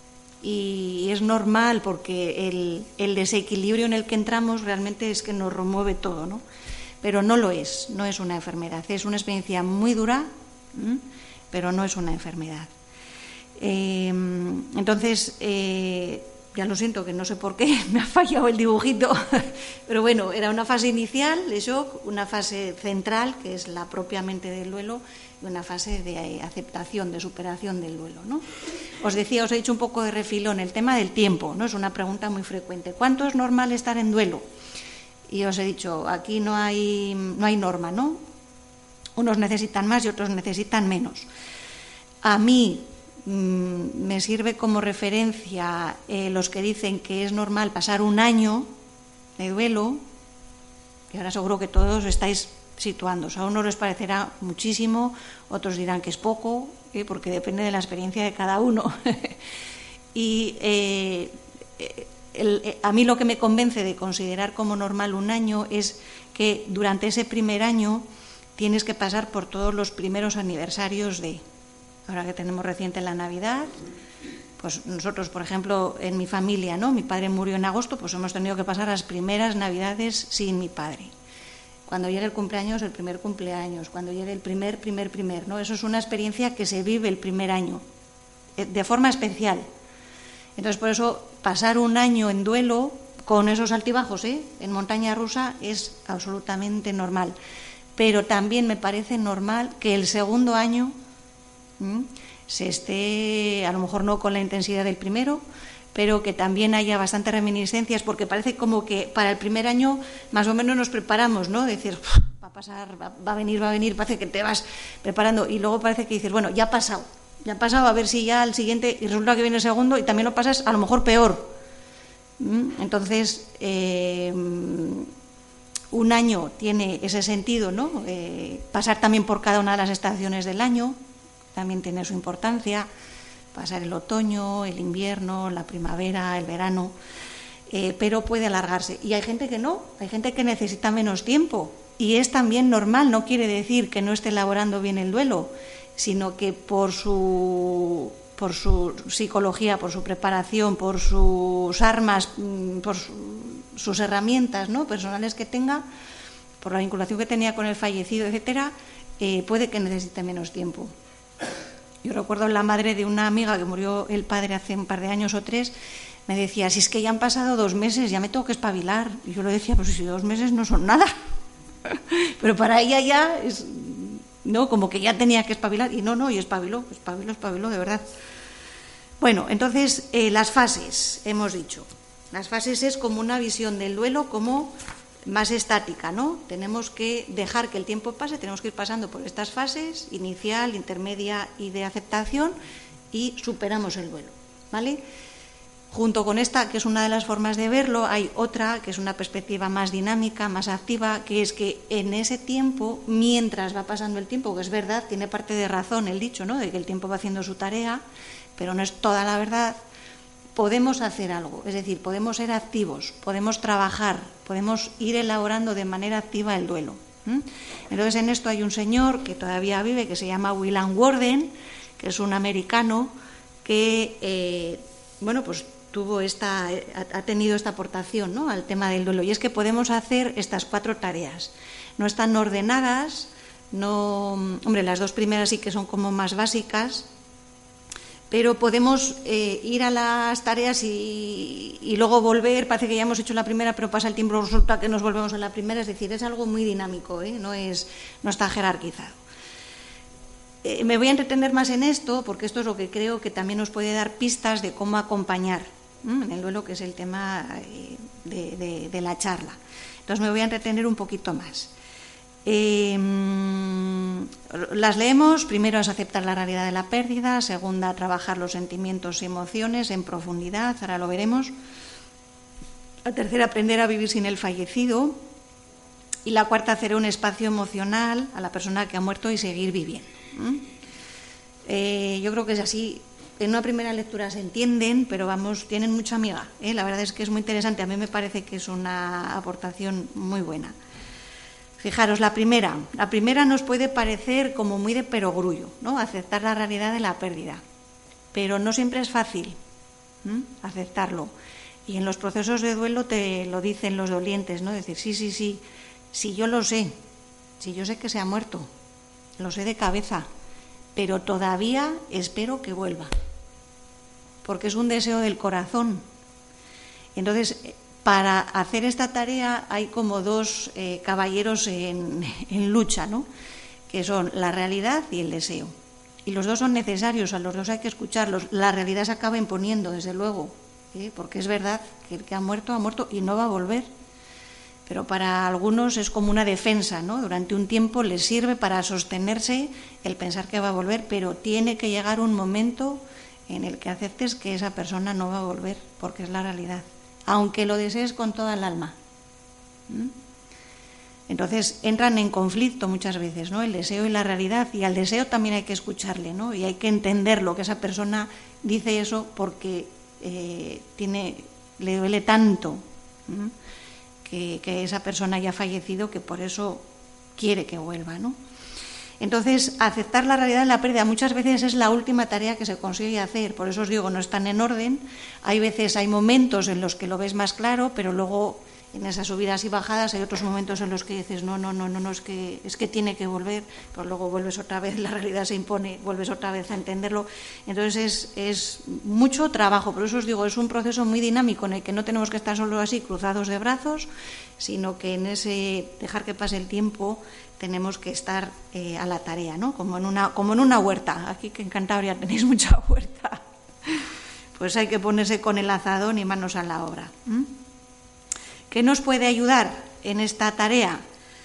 Y es normal porque el, el desequilibrio en el que entramos realmente es que nos remueve todo, ¿no? Pero no lo es, no es una enfermedad, es una experiencia muy dura, ¿eh? Pero no es una enfermedad. Eh, entonces, eh, ya lo siento, que no sé por qué me ha fallado el dibujito, pero bueno, era una fase inicial de shock, una fase central, que es la propiamente del duelo, y una fase de aceptación, de superación del duelo, ¿no? Os decía, os he dicho un poco de refilón, el tema del tiempo, ¿no? Es una pregunta muy frecuente. ¿Cuánto es normal estar en duelo? Y os he dicho, aquí no hay, no hay norma, ¿no? Unos necesitan más y otros necesitan menos. A mí mmm, me sirve como referencia eh, los que dicen que es normal pasar un año de duelo, y ahora seguro que todos estáis situando. A unos les parecerá muchísimo, otros dirán que es poco, ¿eh? Porque depende de la experiencia de cada uno. y eh, el, eh, a mí lo que me convence de considerar como normal un año es que durante ese primer año tienes que pasar por todos los primeros aniversarios de, ahora que tenemos reciente la Navidad, pues nosotros, por ejemplo, en mi familia, ¿no? Mi padre murió en agosto, pues hemos tenido que pasar las primeras Navidades sin mi padre. Cuando llegue el cumpleaños, el primer cumpleaños, cuando llegue el primer, primer, primer, ¿no? Eso es una experiencia que se vive el primer año, de forma especial. Entonces, por eso, pasar un año en duelo, con esos altibajos, ¿eh? En montaña rusa, es absolutamente normal. Pero también me parece normal que el segundo año ¿m? se esté, a lo mejor no con la intensidad del primero, pero que también haya bastantes reminiscencias, porque parece como que para el primer año más o menos nos preparamos, ¿no? Decir, va a pasar, va, va a venir, va a venir, parece que te vas preparando, y luego parece que dices, bueno, ya ha pasado, ya ha pasado, a ver si ya al siguiente, y resulta que viene el segundo y también lo pasas a lo mejor peor. Entonces, eh, un año tiene ese sentido, ¿no? Eh, pasar también por cada una de las estaciones del año también tiene su importancia. Pasar el otoño, el invierno, la primavera, el verano, eh, pero puede alargarse. Y hay gente que no, hay gente que necesita menos tiempo. Y es también normal, no quiere decir que no esté elaborando bien el duelo, sino que por su, por su psicología, por su preparación, por sus armas, por su, sus herramientas, ¿no? personales que tenga, por la vinculación que tenía con el fallecido, etcétera, eh, puede que necesite menos tiempo. Yo recuerdo la madre de una amiga que murió el padre hace un par de años o tres, me decía, si es que ya han pasado dos meses, ya me tengo que espabilar. Y yo le decía, pues si dos meses no son nada. Pero para ella ya es, ¿no? Como que ya tenía que espabilar. Y no, no, y espabiló, espabiló, espabiló, de verdad. Bueno, entonces, eh, las fases, hemos dicho. Las fases es como una visión del duelo como más estática, ¿no? Tenemos que dejar que el tiempo pase, tenemos que ir pasando por estas fases, inicial, intermedia y de aceptación, y superamos el duelo, ¿vale? Junto con esta, que es una de las formas de verlo, hay otra, que es una perspectiva más dinámica, más activa, que es que en ese tiempo, mientras va pasando el tiempo, que es verdad, tiene parte de razón el dicho, ¿no?, de que el tiempo va haciendo su tarea, pero no es toda la verdad, podemos hacer algo, es decir, podemos ser activos, podemos trabajar, podemos ir elaborando de manera activa el duelo. ¿Mm? Entonces, en esto hay un señor que todavía vive, que se llama William Worden, que es un americano que, eh, bueno, pues tuvo esta, ha tenido esta aportación, ¿no?, al tema del duelo, y es que podemos hacer estas cuatro tareas. No están ordenadas, no, hombre, las dos primeras sí que son como más básicas, pero podemos eh, ir a las tareas y, y luego volver, parece que ya hemos hecho la primera, pero pasa el tiempo, resulta que nos volvemos a la primera, es decir, es algo muy dinámico, ¿eh? no, es, no está jerarquizado. Eh, me voy a entretener más en esto porque esto es lo que creo que también nos puede dar pistas de cómo acompañar ¿m? en el duelo, que es el tema eh, de, de, de la charla. Entonces me voy a entretener un poquito más. Eh, las leemos. Primero es aceptar la realidad de la pérdida. Segunda, trabajar los sentimientos y emociones en profundidad. Ahora lo veremos. La tercera, aprender a vivir sin el fallecido. Y la cuarta, hacer un espacio emocional a la persona que ha muerto y seguir viviendo. ¿Mm? Eh, yo creo que es así. En una primera lectura se entienden, pero vamos, tienen mucha miga, ¿eh? La verdad es que es muy interesante. A mí me parece que es una aportación muy buena. Fijaros, la primera. La primera nos puede parecer como muy de perogrullo, ¿no? Aceptar la realidad de la pérdida. Pero no siempre es fácil ¿m? aceptarlo. Y en los procesos de duelo te lo dicen los dolientes, ¿no? Decir, sí, sí, sí, sí, yo lo sé. Sí, yo sé que se ha muerto. Lo sé de cabeza. Pero todavía espero que vuelva. Porque es un deseo del corazón. Entonces, para hacer esta tarea hay como dos eh, caballeros en, en lucha, ¿no? Que son la realidad y el deseo. Y los dos son necesarios, a los dos hay que escucharlos. La realidad se acaba imponiendo, desde luego, ¿eh? Porque es verdad que el que ha muerto, ha muerto y no va a volver. Pero para algunos es como una defensa, ¿no? Durante un tiempo les sirve para sostenerse el pensar que va a volver, pero tiene que llegar un momento en el que aceptes que esa persona no va a volver, porque es la realidad, aunque lo desees con toda el alma. ¿Mm? Entonces entran en conflicto muchas veces, ¿no? El deseo y la realidad, y al deseo también hay que escucharle, ¿no? Y hay que entenderlo, que esa persona dice eso porque eh, tiene, le duele tanto. ¿Mm? Que, que esa persona haya fallecido, que por eso quiere que vuelva, ¿no? Entonces, aceptar la realidad de la pérdida muchas veces es la última tarea que se consigue hacer. Por eso os digo, no están en orden. Hay veces, hay momentos en los que lo ves más claro, pero luego en esas subidas y bajadas hay otros momentos en los que dices, no, no, no, no, no es que, es que tiene que volver, pues luego vuelves otra vez, la realidad se impone, vuelves otra vez a entenderlo. Entonces es, es mucho trabajo, por eso os digo, es un proceso muy dinámico en el que no tenemos que estar solo así cruzados de brazos, sino que en ese dejar que pase el tiempo tenemos que estar eh, a la tarea, ¿no? Como en una, como en una huerta. Aquí que en Cantabria tenéis mucha huerta, pues hay que ponerse con el azadón y manos a la obra. ¿Mm? ¿Qué nos puede ayudar en esta tarea?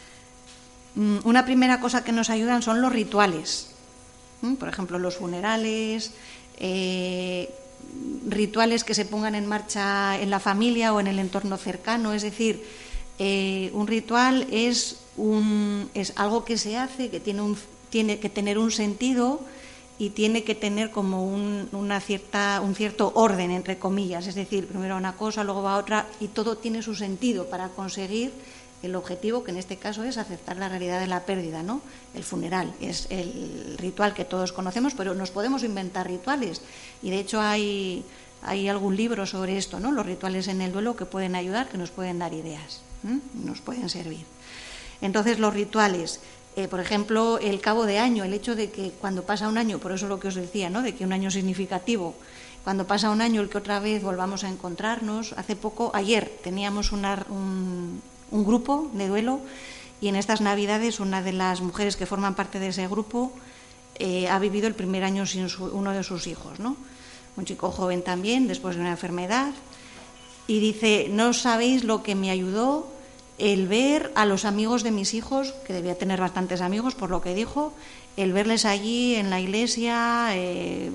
Una primera cosa que nos ayudan son los rituales. Por ejemplo, los funerales, eh, rituales que se pongan en marcha en la familia o en el entorno cercano. Es decir, eh, un ritual es, un, es algo que se hace, que tiene, un, tiene que tener un sentido y tiene que tener como un, una cierta, un cierto orden, entre comillas, es decir, primero una cosa, luego va otra, y todo tiene su sentido para conseguir el objetivo, que en este caso es aceptar la realidad de la pérdida, ¿no? El funeral es el ritual que todos conocemos, pero nos podemos inventar rituales, y de hecho hay, hay algún libro sobre esto, ¿no? Los rituales en el duelo que pueden ayudar, que nos pueden dar ideas, ¿eh? Nos pueden servir. Entonces, los rituales... Eh, por ejemplo, el cabo de año, el hecho de que cuando pasa un año, por eso lo que os decía, ¿no? De que un año significativo, cuando pasa un año el que otra vez volvamos a encontrarnos. Hace poco, ayer, teníamos una, un, un grupo de duelo y en estas Navidades una de las mujeres que forman parte de ese grupo eh, ha vivido el primer año sin su, uno de sus hijos, ¿no? Un chico joven también, después de una enfermedad, y dice, no sabéis lo que me ayudó el ver a los amigos de mis hijos, que debía tener bastantes amigos por lo que dijo, el verles allí en la iglesia eh,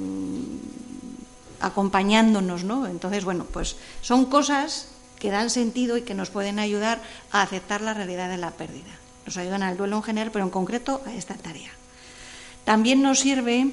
acompañándonos, ¿no? Entonces, bueno, pues son cosas que dan sentido y que nos pueden ayudar a aceptar la realidad de la pérdida. Nos ayudan al duelo en general, pero en concreto a esta tarea. También nos sirve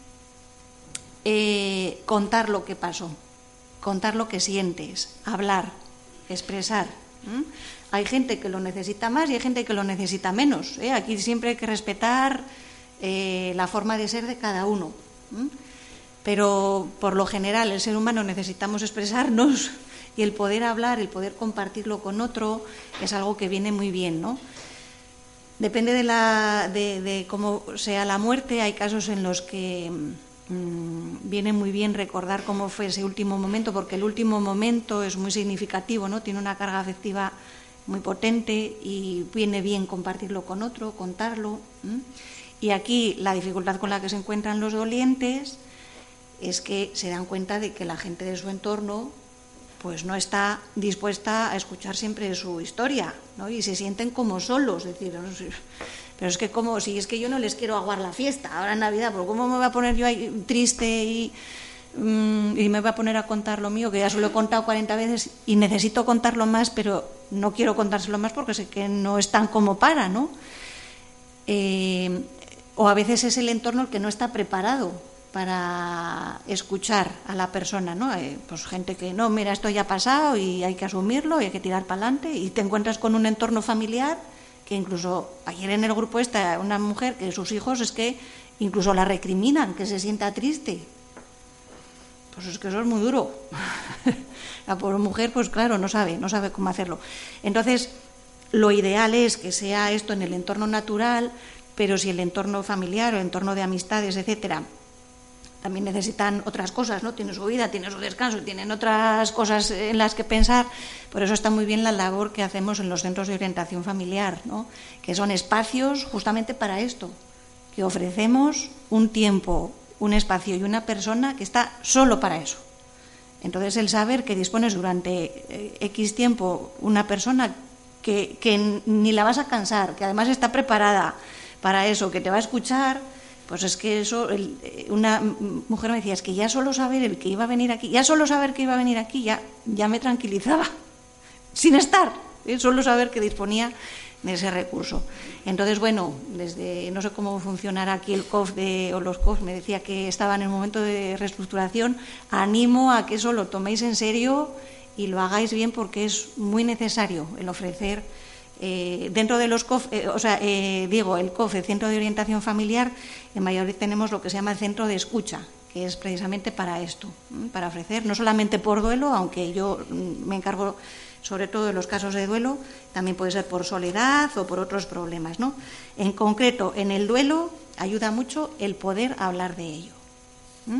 eh, contar lo que pasó, contar lo que sientes, hablar, expresar. ¿Mm? Hay gente que lo necesita más y hay gente que lo necesita menos, ¿eh? Aquí siempre hay que respetar eh, la forma de ser de cada uno. ¿Mm? Pero por lo general el ser humano necesitamos expresarnos y el poder hablar, el poder compartirlo con otro es algo que viene muy bien, ¿no? Depende de, la, de, de cómo sea la muerte. Hay casos en los que mmm, viene muy bien recordar cómo fue ese último momento, porque el último momento es muy significativo, ¿no? Tiene una carga afectiva muy potente y viene bien compartirlo con otro, contarlo. ¿m? Y aquí la dificultad con la que se encuentran los dolientes es que se dan cuenta de que la gente de su entorno pues no está dispuesta a escuchar siempre su historia, ¿no? Y se sienten como solos, es decir, no sé, pero es que como si es que yo no les quiero aguar la fiesta ahora en Navidad, pero ¿cómo me voy a poner yo ahí triste y, mm, y me voy a poner a contar lo mío, que ya se lo he contado cuarenta veces y necesito contarlo más, pero no quiero contárselo más porque sé que no están como para, ¿no? Eh, o a veces es el entorno el que no está preparado para escuchar a la persona, ¿no? Eh, pues gente que no, mira, esto ya ha pasado y hay que asumirlo y hay que tirar para adelante, y te encuentras con un entorno familiar que incluso ayer en el grupo está una mujer que sus hijos es que incluso la recriminan, que se sienta triste. Pues es que eso es muy duro. La pobre mujer, pues claro, no sabe, no sabe cómo hacerlo. Entonces, lo ideal es que sea esto en el entorno natural, pero si el entorno familiar o el entorno de amistades, etcétera, también necesitan otras cosas, ¿no? Tiene su vida, tiene su descanso, tienen otras cosas en las que pensar. Por eso está muy bien la labor que hacemos en los centros de orientación familiar, ¿no? Que son espacios justamente para esto, que ofrecemos un tiempo, un espacio y una persona que está solo para eso. Entonces, el saber que dispones durante eh, X tiempo una persona que, que ni la vas a cansar, que además está preparada para eso, que te va a escuchar. Pues es que eso, el, una mujer me decía, es que ya solo saber el que iba a venir aquí, ya solo saber que iba a venir aquí, ya, ya me tranquilizaba, sin estar, ¿eh? Solo saber que disponía de ese recurso. Entonces, bueno, desde, no sé cómo funcionará aquí el C O F de, o los C O F, me decía que estaban en un momento de reestructuración, animo a que eso lo toméis en serio y lo hagáis bien porque es muy necesario el ofrecer. Eh, dentro de los C O F, eh, o sea, eh, digo, el C O F, el Centro de Orientación Familiar, en Valladolid tenemos lo que se llama el Centro de Escucha, que es precisamente para esto, ¿eh? Para ofrecer, no solamente por duelo, aunque yo mm, me encargo sobre todo de los casos de duelo, también puede ser por soledad o por otros problemas, ¿no? En concreto, en el duelo ayuda mucho el poder hablar de ello. ¿eh?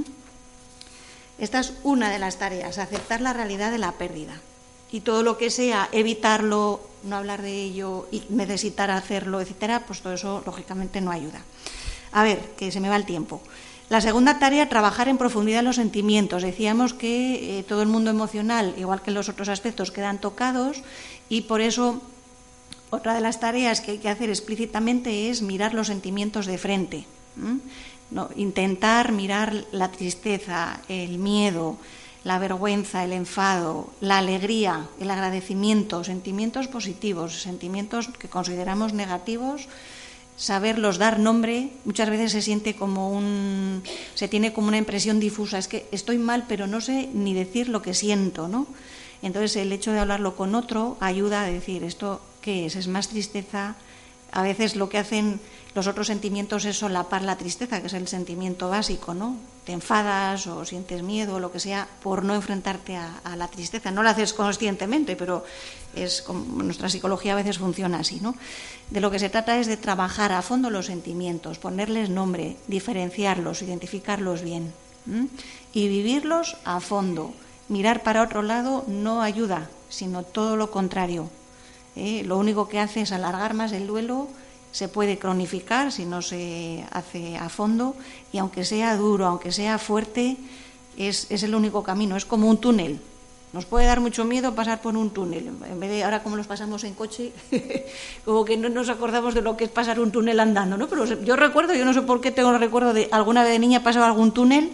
Esta es una de las tareas, aceptar la realidad de la pérdida. Y todo lo que sea evitarlo, no hablar de ello, y necesitar hacerlo, etcétera, pues todo eso lógicamente no ayuda. A ver, que se me va el tiempo. La segunda tarea, trabajar en profundidad los sentimientos. Decíamos que eh, todo el mundo emocional, igual que los otros aspectos, quedan tocados, y por eso otra de las tareas que hay que hacer explícitamente es mirar los sentimientos de frente. ¿eh? No, intentar mirar la tristeza, el miedo, la vergüenza, el enfado, la alegría, el agradecimiento, sentimientos positivos, sentimientos que consideramos negativos, saberlos dar nombre. Muchas veces se siente como un, se tiene como una impresión difusa, es que estoy mal pero no sé ni decir lo que siento, ¿no? Entonces el hecho de hablarlo con otro ayuda a decir, ¿esto qué es? ¿Es más tristeza? A veces lo que hacen los otros sentimientos es solapar la tristeza, que es el sentimiento básico, ¿no? Te enfadas o sientes miedo o lo que sea por no enfrentarte a, a la tristeza. No lo haces conscientemente, pero es como nuestra psicología a veces funciona así, ¿no? De lo que se trata es de trabajar a fondo los sentimientos, ponerles nombre, diferenciarlos, identificarlos bien, ¿m? Y vivirlos a fondo. Mirar para otro lado no ayuda, sino todo lo contrario. ¿eh? Lo único que hace es alargar más el duelo. Se puede cronificar si no se hace a fondo, y aunque sea duro, aunque sea fuerte, es, es el único camino, es como un túnel. Nos puede dar mucho miedo pasar por un túnel, en vez de ahora como los pasamos en coche, como que no nos acordamos de lo que es pasar un túnel andando, ¿no? Pero yo recuerdo, yo no sé por qué tengo el recuerdo de alguna vez de niña pasaba algún túnel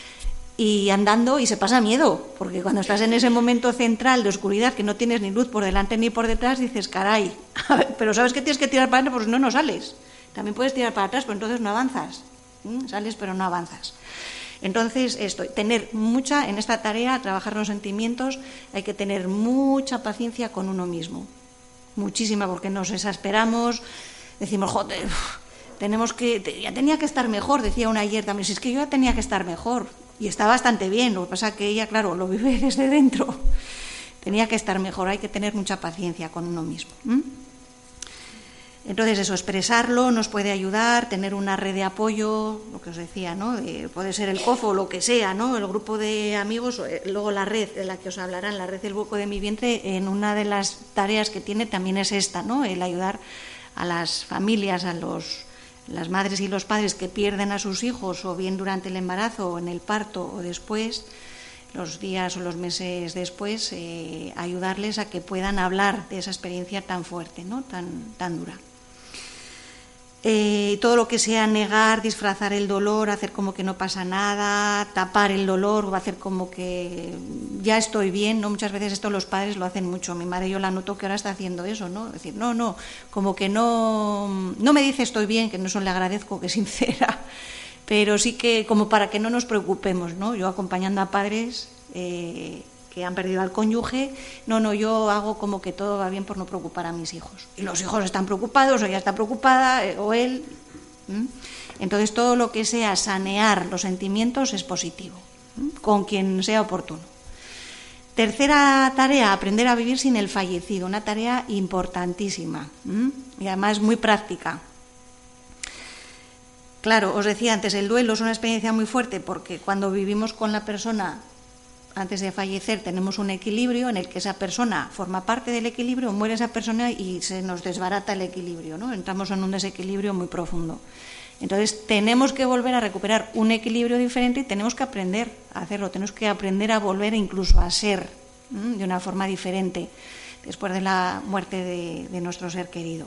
y andando, y se pasa miedo, porque cuando estás en ese momento central de oscuridad, que no tienes ni luz por delante ni por detrás, dices, caray, pero sabes que tienes que tirar para adelante, porque si no, no sales. También puedes tirar para atrás, pero entonces no avanzas. ¿Mm? Sales, pero no avanzas. Entonces, esto, tener mucha, en esta tarea, trabajar los sentimientos, hay que tener mucha paciencia con uno mismo. Muchísima, porque nos exasperamos, decimos, joder, tenemos que, ya tenía que estar mejor, decía una ayer también, si es que yo ya tenía que estar mejor. Y está bastante bien, lo que pasa es que ella, claro, lo vive desde dentro. Tenía que estar mejor, hay que tener mucha paciencia con uno mismo. ¿Mm? Entonces, eso, expresarlo nos puede ayudar, tener una red de apoyo, lo que os decía, ¿no? De, puede ser el C O F o lo que sea, ¿no? El grupo de amigos, luego la red de la que os hablarán, la red del hueco de mi vientre, en una de las tareas que tiene también es esta, ¿no? El ayudar a las familias, a los las madres y los padres que pierden a sus hijos, o bien durante el embarazo, o en el parto, o después, los días o los meses después, eh, ayudarles a que puedan hablar de esa experiencia tan fuerte, ¿no? tan, tan dura. Eh, todo lo que sea negar, disfrazar el dolor, hacer como que no pasa nada, tapar el dolor, o hacer como que ya estoy bien, ¿no? Muchas veces esto los padres lo hacen mucho. Mi madre, yo la noto que ahora está haciendo eso, ¿no? Es decir, no, no, como que no, no me dice estoy bien, que no eso le agradezco, que es sincera, pero sí que como para que no nos preocupemos, ¿no? Yo acompañando a padres eh, que han perdido al cónyuge, no, no, yo hago como que todo va bien por no preocupar a mis hijos. Y los hijos están preocupados, o ella está preocupada, o él. ¿Mm? Entonces, todo lo que sea sanear los sentimientos es positivo, ¿Mm? con quien sea oportuno. Tercera tarea, aprender a vivir sin el fallecido, una tarea importantísima, ¿Mm? y además muy práctica. Claro, os decía antes, el duelo es una experiencia muy fuerte porque cuando vivimos con la persona antes de fallecer tenemos un equilibrio en el que esa persona forma parte del equilibrio, muere esa persona y se nos desbarata el equilibrio, ¿no? Entramos en un desequilibrio muy profundo. Entonces tenemos que volver a recuperar un equilibrio diferente y tenemos que aprender a hacerlo, tenemos que aprender a volver incluso a ser ¿m? de una forma diferente después de la muerte de, de nuestro ser querido.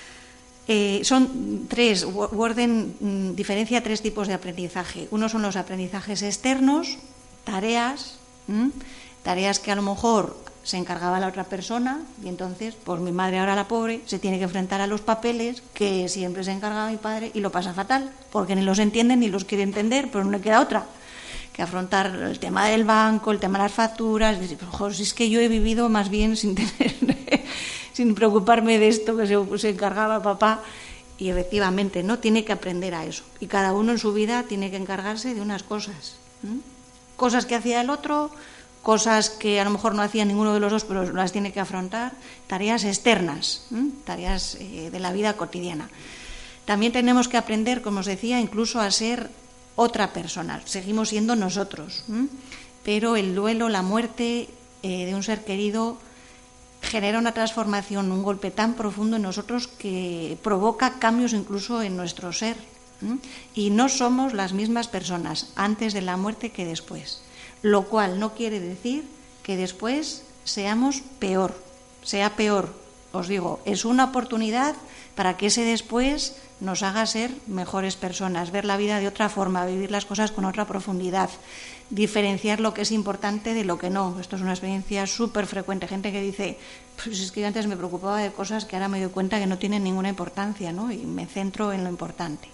Eh, son tres, Worden diferencia tres tipos de aprendizaje. Uno son los aprendizajes externos, tareas, ¿Mm? tareas que a lo mejor se encargaba la otra persona y entonces, pues mi madre ahora la pobre se tiene que enfrentar a los papeles que siempre se encargaba mi padre y lo pasa fatal, porque ni los entiende ni los quiere entender, pero no le queda otra que afrontar el tema del banco, el tema de las facturas. Decir, pues, si es que yo he vivido más bien sin tener, sin preocuparme de esto que se, se encargaba papá. Y efectivamente, ¿no? Tiene que aprender a eso. Y cada uno en su vida tiene que encargarse de unas cosas. ¿Mm? Cosas que hacía el otro, cosas que a lo mejor no hacía ninguno de los dos, pero las tiene que afrontar, tareas externas, ¿eh? tareas eh, de la vida cotidiana. También tenemos que aprender, como os decía, incluso a ser otra persona. Seguimos siendo nosotros, ¿eh? pero el duelo, la muerte eh, de un ser querido genera una transformación, un golpe tan profundo en nosotros que provoca cambios incluso en nuestro ser. ¿Mm? Y no somos las mismas personas antes de la muerte que después, lo cual no quiere decir que después seamos peor, sea peor, os digo, es una oportunidad para que ese después nos haga ser mejores personas, ver la vida de otra forma, vivir las cosas con otra profundidad, diferenciar lo que es importante de lo que no. Esto es una experiencia súper frecuente, gente que dice, pues es que yo antes me preocupaba de cosas que ahora me doy cuenta que no tienen ninguna importancia, ¿no? Y me centro en lo importante.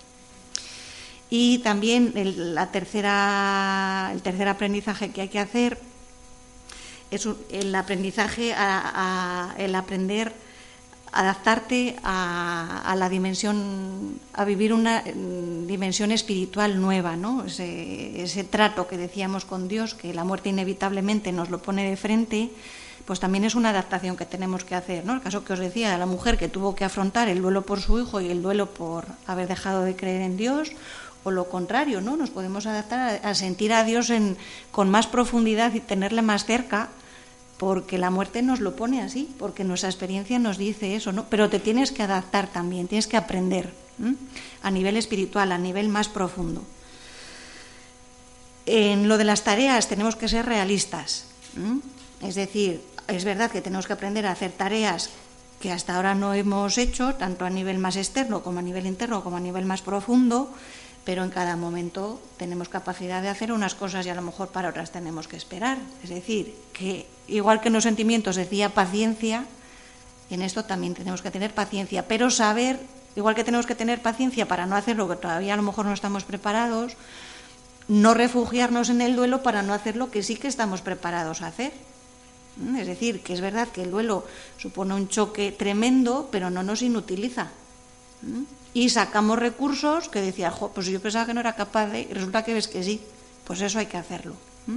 Y también el, la tercera, el tercer aprendizaje que hay que hacer es el aprendizaje, a, a, el aprender a adaptarte a, a la dimensión, a vivir una dimensión espiritual nueva, ¿no? Ese, ese trato que decíamos con Dios, que la muerte inevitablemente nos lo pone de frente, pues también es una adaptación que tenemos que hacer, ¿no? El caso que os decía de la mujer que tuvo que afrontar el duelo por su hijo y el duelo por haber dejado de creer en Dios. O lo contrario, ¿no? Nos podemos adaptar a, a sentir a Dios en, con más profundidad y tenerle más cerca, porque la muerte nos lo pone así, porque nuestra experiencia nos dice eso, ¿no? Pero te tienes que adaptar también, tienes que aprender, ¿eh? a nivel espiritual, a nivel más profundo. En lo de las tareas tenemos que ser realistas, ¿eh? Es decir, es verdad que tenemos que aprender a hacer tareas que hasta ahora no hemos hecho, tanto a nivel más externo como a nivel interno, como a nivel más profundo, pero en cada momento tenemos capacidad de hacer unas cosas y a lo mejor para otras tenemos que esperar. Es decir, que igual que en los sentimientos decía paciencia, en esto también tenemos que tener paciencia, pero saber, igual que tenemos que tener paciencia para no hacer lo que todavía a lo mejor no estamos preparados, no refugiarnos en el duelo para no hacer lo que sí que estamos preparados a hacer. Es decir, que es verdad que el duelo supone un choque tremendo, pero no nos inutiliza. Y sacamos recursos que decía, jo, pues yo pensaba que no era capaz de, y resulta que ves que sí, pues eso hay que hacerlo. ¿Mm?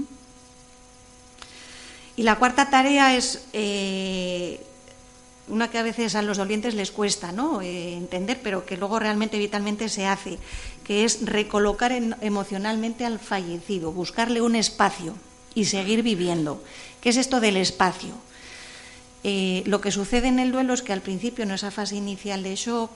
Y la cuarta tarea es eh, una que a veces a los dolientes les cuesta, ¿no? eh, entender, pero que luego realmente vitalmente se hace, que es recolocar en, emocionalmente al fallecido, buscarle un espacio y seguir viviendo. ¿Qué es esto del espacio? Eh, lo que sucede en el duelo es que al principio, en esa fase inicial de shock,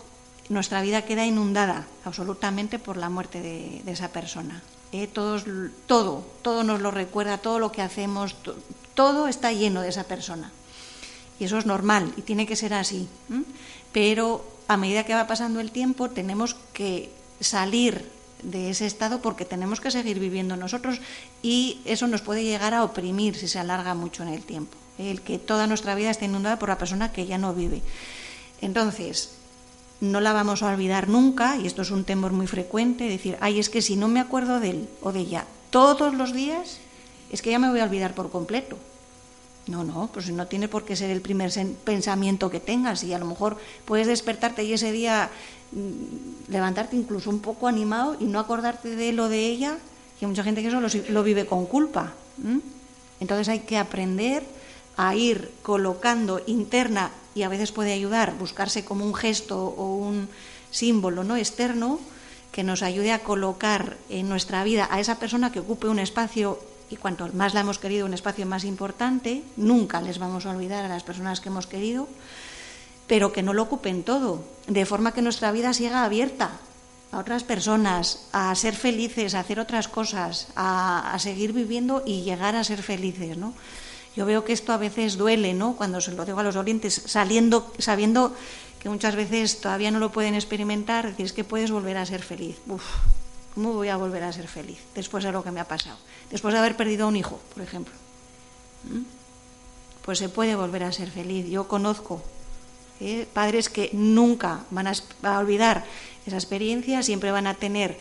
nuestra vida queda inundada absolutamente por la muerte de, de esa persona. ¿eh? Todos, todo, todo nos lo recuerda, todo lo que hacemos, to, todo está lleno de esa persona. Y eso es normal y tiene que ser así. ¿eh? Pero a medida que va pasando el tiempo tenemos que salir de ese estado porque tenemos que seguir viviendo nosotros y eso nos puede llegar a oprimir si se alarga mucho en el tiempo. El que toda nuestra vida esté inundada por la persona que ya no vive. Entonces, no la vamos a olvidar nunca, y esto es un temor muy frecuente, decir, ay, es que si no me acuerdo de él o de ella todos los días, es que ya me voy a olvidar por completo. No, no, pues no tiene por qué ser el primer pensamiento que tengas, y a lo mejor puedes despertarte y ese día mmm, levantarte incluso un poco animado y no acordarte de él o de ella, y hay mucha gente que eso lo, lo vive con culpa. ¿Mm? Entonces hay que aprender a ir colocando interna, y a veces puede ayudar buscarse como un gesto o un símbolo, ¿no?, externo que nos ayude a colocar en nuestra vida a esa persona que ocupe un espacio, y cuanto más la hemos querido, un espacio más importante. Nunca les vamos a olvidar a las personas que hemos querido, pero que no lo ocupen todo, de forma que nuestra vida siga abierta a otras personas, a ser felices, a hacer otras cosas, a, a seguir viviendo y llegar a ser felices, ¿no? Yo veo que esto a veces duele, ¿no?, cuando se lo digo a los dolientes, saliendo, sabiendo que muchas veces todavía no lo pueden experimentar, decir, es que puedes volver a ser feliz. Uf, ¿cómo voy a volver a ser feliz después de lo que me ha pasado? Después de haber perdido a un hijo, por ejemplo. ¿Mm? Pues se puede volver a ser feliz. Yo conozco ¿eh? padres que nunca van a, a olvidar esa experiencia, siempre van a tener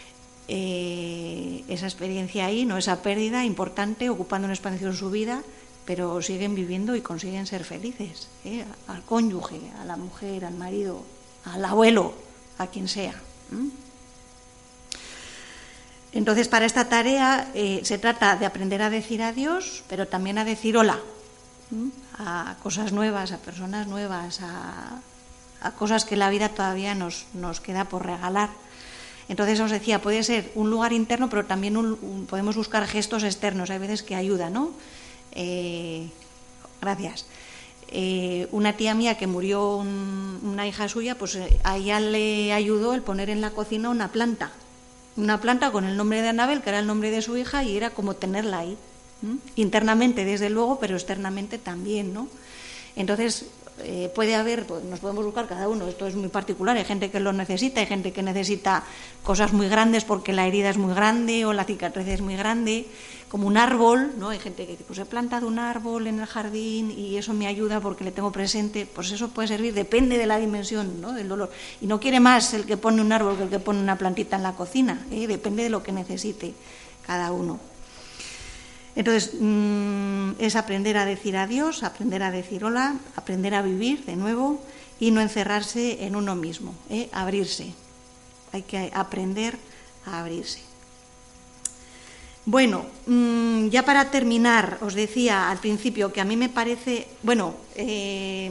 eh, esa experiencia ahí, no, esa pérdida importante, ocupando un espacio en su vida, pero siguen viviendo y consiguen ser felices, ¿eh? al cónyuge, a la mujer, al marido, al abuelo, a quien sea. ¿Mm? Entonces, para esta tarea eh, se trata de aprender a decir adiós, pero también a decir hola, ¿Mm? a cosas nuevas, a personas nuevas, a, a cosas que la vida todavía nos, nos queda por regalar. Entonces, os decía, puede ser un lugar interno, pero también un, un, podemos buscar gestos externos, hay veces que ayuda, ¿no? Eh, gracias. Eh, una tía mía que murió un, una hija suya, pues eh, a ella le ayudó el poner en la cocina una planta, una planta con el nombre de Anabel, que era el nombre de su hija, y era como tenerla ahí, ¿m? Internamente desde luego, pero externamente también, ¿no? Entonces eh, puede haber, pues, nos podemos buscar cada uno, esto es muy particular, hay gente que lo necesita, hay gente que necesita cosas muy grandes porque la herida es muy grande o la cicatriz es muy grande, como un árbol, ¿no? Hay gente que dice, pues he plantado un árbol en el jardín y eso me ayuda porque le tengo presente, pues eso puede servir, depende de la dimensión, ¿no?, del dolor. Y no quiere más el que pone un árbol que el que pone una plantita en la cocina, ¿eh? Depende de lo que necesite cada uno. Entonces, mmm, es aprender a decir adiós, aprender a decir hola, aprender a vivir de nuevo y no encerrarse en uno mismo, ¿eh? Abrirse. Hay que aprender a abrirse. Bueno, mmm, ya para terminar, os decía al principio que a mí me parece, bueno, eh,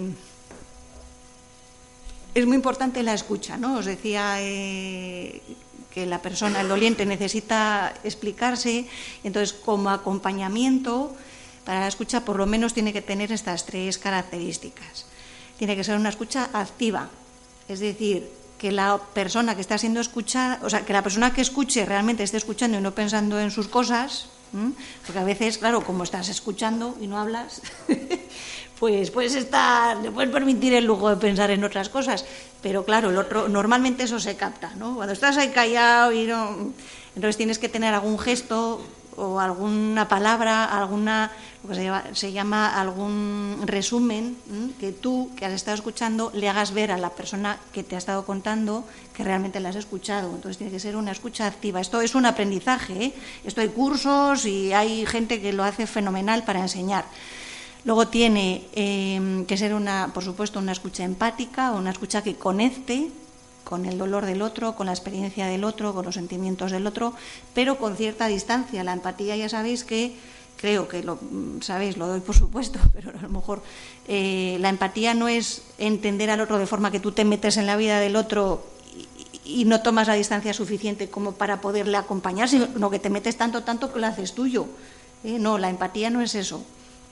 es muy importante la escucha, ¿no? Os decía eh, que la persona, el doliente, necesita explicarse, entonces como acompañamiento para la escucha por lo menos tiene que tener estas tres características. Tiene que ser una escucha activa, es decir, que la persona que está siendo escuchada, o sea, que la persona que escuche realmente esté escuchando y no pensando en sus cosas, ¿m? Porque a veces, claro, como estás escuchando y no hablas, pues puedes estar, le puedes permitir el lujo de pensar en otras cosas, pero claro, el otro, normalmente eso se capta, ¿no? Cuando estás ahí callado y no, entonces tienes que tener algún gesto o alguna palabra, alguna, lo que se llama, se llama algún resumen, ¿m? Que tú, que has estado escuchando, le hagas ver a la persona que te ha estado contando que realmente la has escuchado. Entonces tiene que ser una escucha activa. Esto es un aprendizaje, ¿eh? Esto hay cursos y hay gente que lo hace fenomenal para enseñar. Luego tiene eh, que ser, una, por supuesto, una escucha empática, una escucha que conecte con el dolor del otro, con la experiencia del otro, con los sentimientos del otro, pero con cierta distancia. La empatía, ya sabéis que, creo que lo sabéis, lo doy por supuesto, pero a lo mejor eh, la empatía no es entender al otro de forma que tú te metes en la vida del otro y, y no tomas la distancia suficiente como para poderle acompañar, sino que te metes tanto, tanto que lo haces tuyo. ¿eh? No, la empatía no es eso.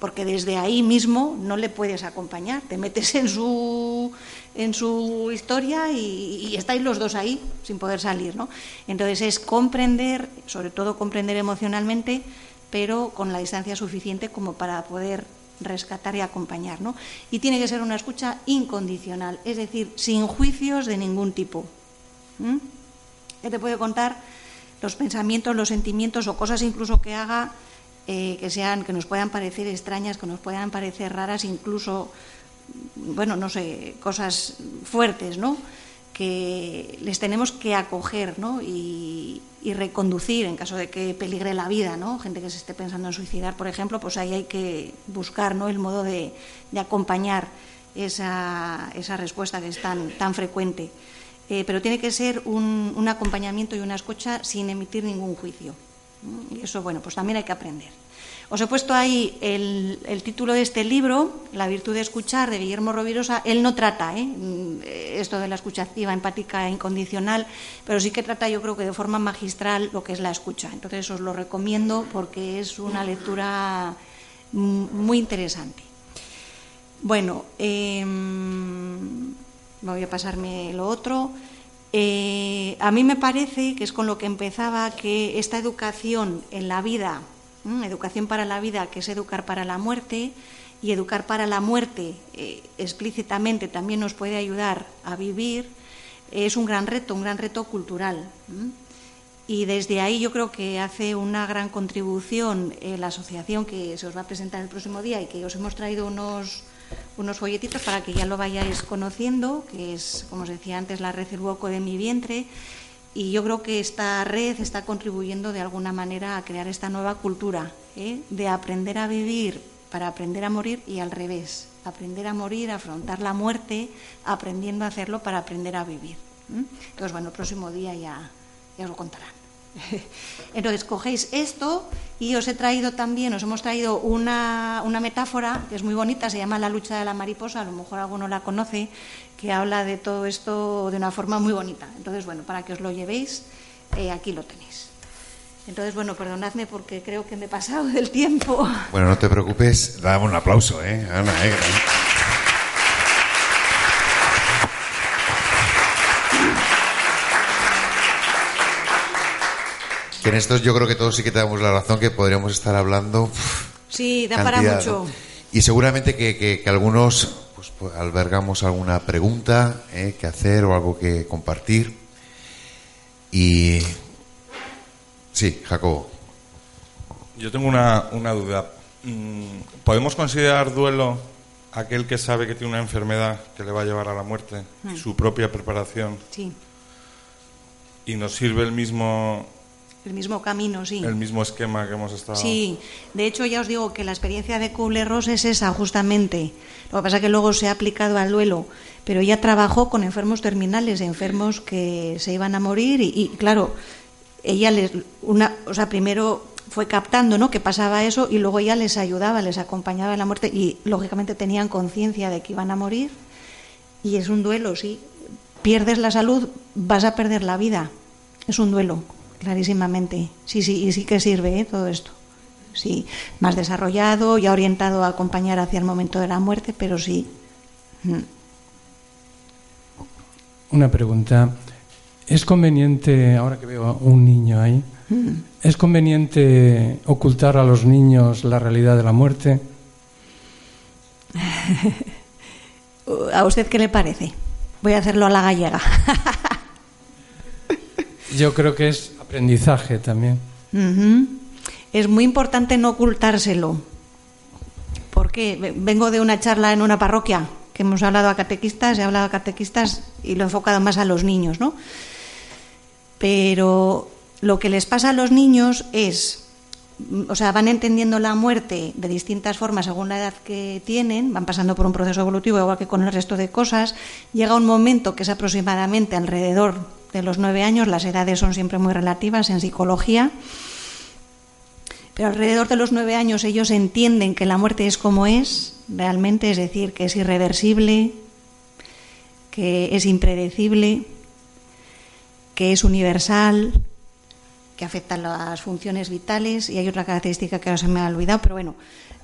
porque desde ahí mismo no le puedes acompañar, te metes en su, en su historia y, y estáis los dos ahí sin poder salir, ¿no? Entonces es comprender, sobre todo comprender emocionalmente, pero con la distancia suficiente como para poder rescatar y acompañar, ¿no? Y tiene que ser una escucha incondicional, es decir, sin juicios de ningún tipo. ¿Mm? ¿Qué te puede contar? Los pensamientos, los sentimientos o cosas incluso que haga eh, que sean, que nos puedan parecer extrañas, que nos puedan parecer raras, incluso, bueno, no sé, cosas fuertes, ¿no? Que les tenemos que acoger, ¿no? y, y reconducir en caso de que peligre la vida, ¿no? Gente que se esté pensando en suicidar, por ejemplo, pues ahí hay que buscar, ¿no?, el modo de, de acompañar esa, esa respuesta que es tan, tan frecuente. Eh, pero tiene que ser un, un acompañamiento y una escucha sin emitir ningún juicio. Y eso, bueno, pues también hay que aprender. Os he puesto ahí el, el título de este libro, La virtud de escuchar, de Guillermo Rovirosa. Él no trata ¿eh? esto de la escucha activa, empática e incondicional, pero sí que trata, yo creo que de forma magistral, lo que es la escucha. Entonces os lo recomiendo porque es una lectura muy interesante. Bueno, eh, voy a pasarme lo otro. Eh, a mí me parece que es con lo que empezaba, que esta educación en la vida, ¿eh? educación para la vida, que es educar para la muerte, y educar para la muerte eh, explícitamente también nos puede ayudar a vivir, eh, es un gran reto, un gran reto cultural. ¿eh? Y desde ahí yo creo que hace una gran contribución eh, la asociación que se os va a presentar el próximo día y que os hemos traído unos... unos folletitos para que ya lo vayáis conociendo, que es, como os decía antes, la red El Hueco de mi vientre, y yo creo que esta red está contribuyendo de alguna manera a crear esta nueva cultura, ¿eh? de aprender a vivir para aprender a morir y al revés, aprender a morir, afrontar la muerte, aprendiendo a hacerlo para aprender a vivir. ¿eh? Entonces, bueno, el próximo día ya, ya os lo contarán. Entonces cogéis esto y os he traído también, os hemos traído una, una metáfora que es muy bonita, se llama La lucha de la mariposa, a lo mejor alguno la conoce, que habla de todo esto de una forma muy bonita. Entonces, bueno, para que os lo llevéis, eh, aquí lo tenéis. Entonces, bueno, perdonadme porque creo que me he pasado del tiempo. Bueno, no te preocupes, dame un aplauso, ¿eh? Ana, ¿eh? Que en estos yo creo que todos sí que tenemos la razón, que podríamos estar hablando. Uf, sí, da cantidad, para mucho. ¿no? Y seguramente que, que, que algunos pues, pues, albergamos alguna pregunta eh, que hacer o algo que compartir. Y sí, Jacobo. Yo tengo una, una duda. ¿Podemos considerar duelo aquel que sabe que tiene una enfermedad que le va a llevar a la muerte, hmm. su propia preparación? Sí. ¿Y nos sirve el mismo... El mismo camino, sí. El mismo esquema que hemos estado... Sí, de hecho ya os digo que la experiencia de Kubler-Ross es esa, justamente. Lo que pasa es que luego se ha aplicado al duelo, pero ella trabajó con enfermos terminales, enfermos que se iban a morir y, y claro, ella les... una, o sea, primero fue captando, ¿no?, que pasaba eso y luego ella les ayudaba, les acompañaba en la muerte y lógicamente tenían conciencia de que iban a morir y es un duelo, sí. Pierdes la salud, vas a perder la vida. Es un duelo. Clarísimamente, sí, sí, y sí que sirve ¿eh? todo esto. Sí, más desarrollado, ya orientado a acompañar hacia el momento de la muerte, pero sí. Una pregunta. ¿Es conveniente, ahora que veo a un niño ahí, mm. ¿es conveniente ocultar a los niños la realidad de la muerte? ¿A usted qué le parece? Voy a hacerlo a la gallega. Yo creo que es aprendizaje también. Uh-huh. Es muy importante no ocultárselo. Porque vengo de una charla en una parroquia que hemos hablado a catequistas, he hablado a catequistas y lo he enfocado más a los niños, ¿no? Pero lo que les pasa a los niños es, o sea, van entendiendo la muerte de distintas formas según la edad que tienen, van pasando por un proceso evolutivo igual que con el resto de cosas. Llega un momento que es aproximadamente alrededor de los nueve años, las edades son siempre muy relativas en psicología, pero alrededor de los nueve años ellos entienden que la muerte es como es, realmente, es decir, que es irreversible, que es impredecible, que es universal, que afecta a las funciones vitales, y hay otra característica que ahora se me ha olvidado, pero bueno,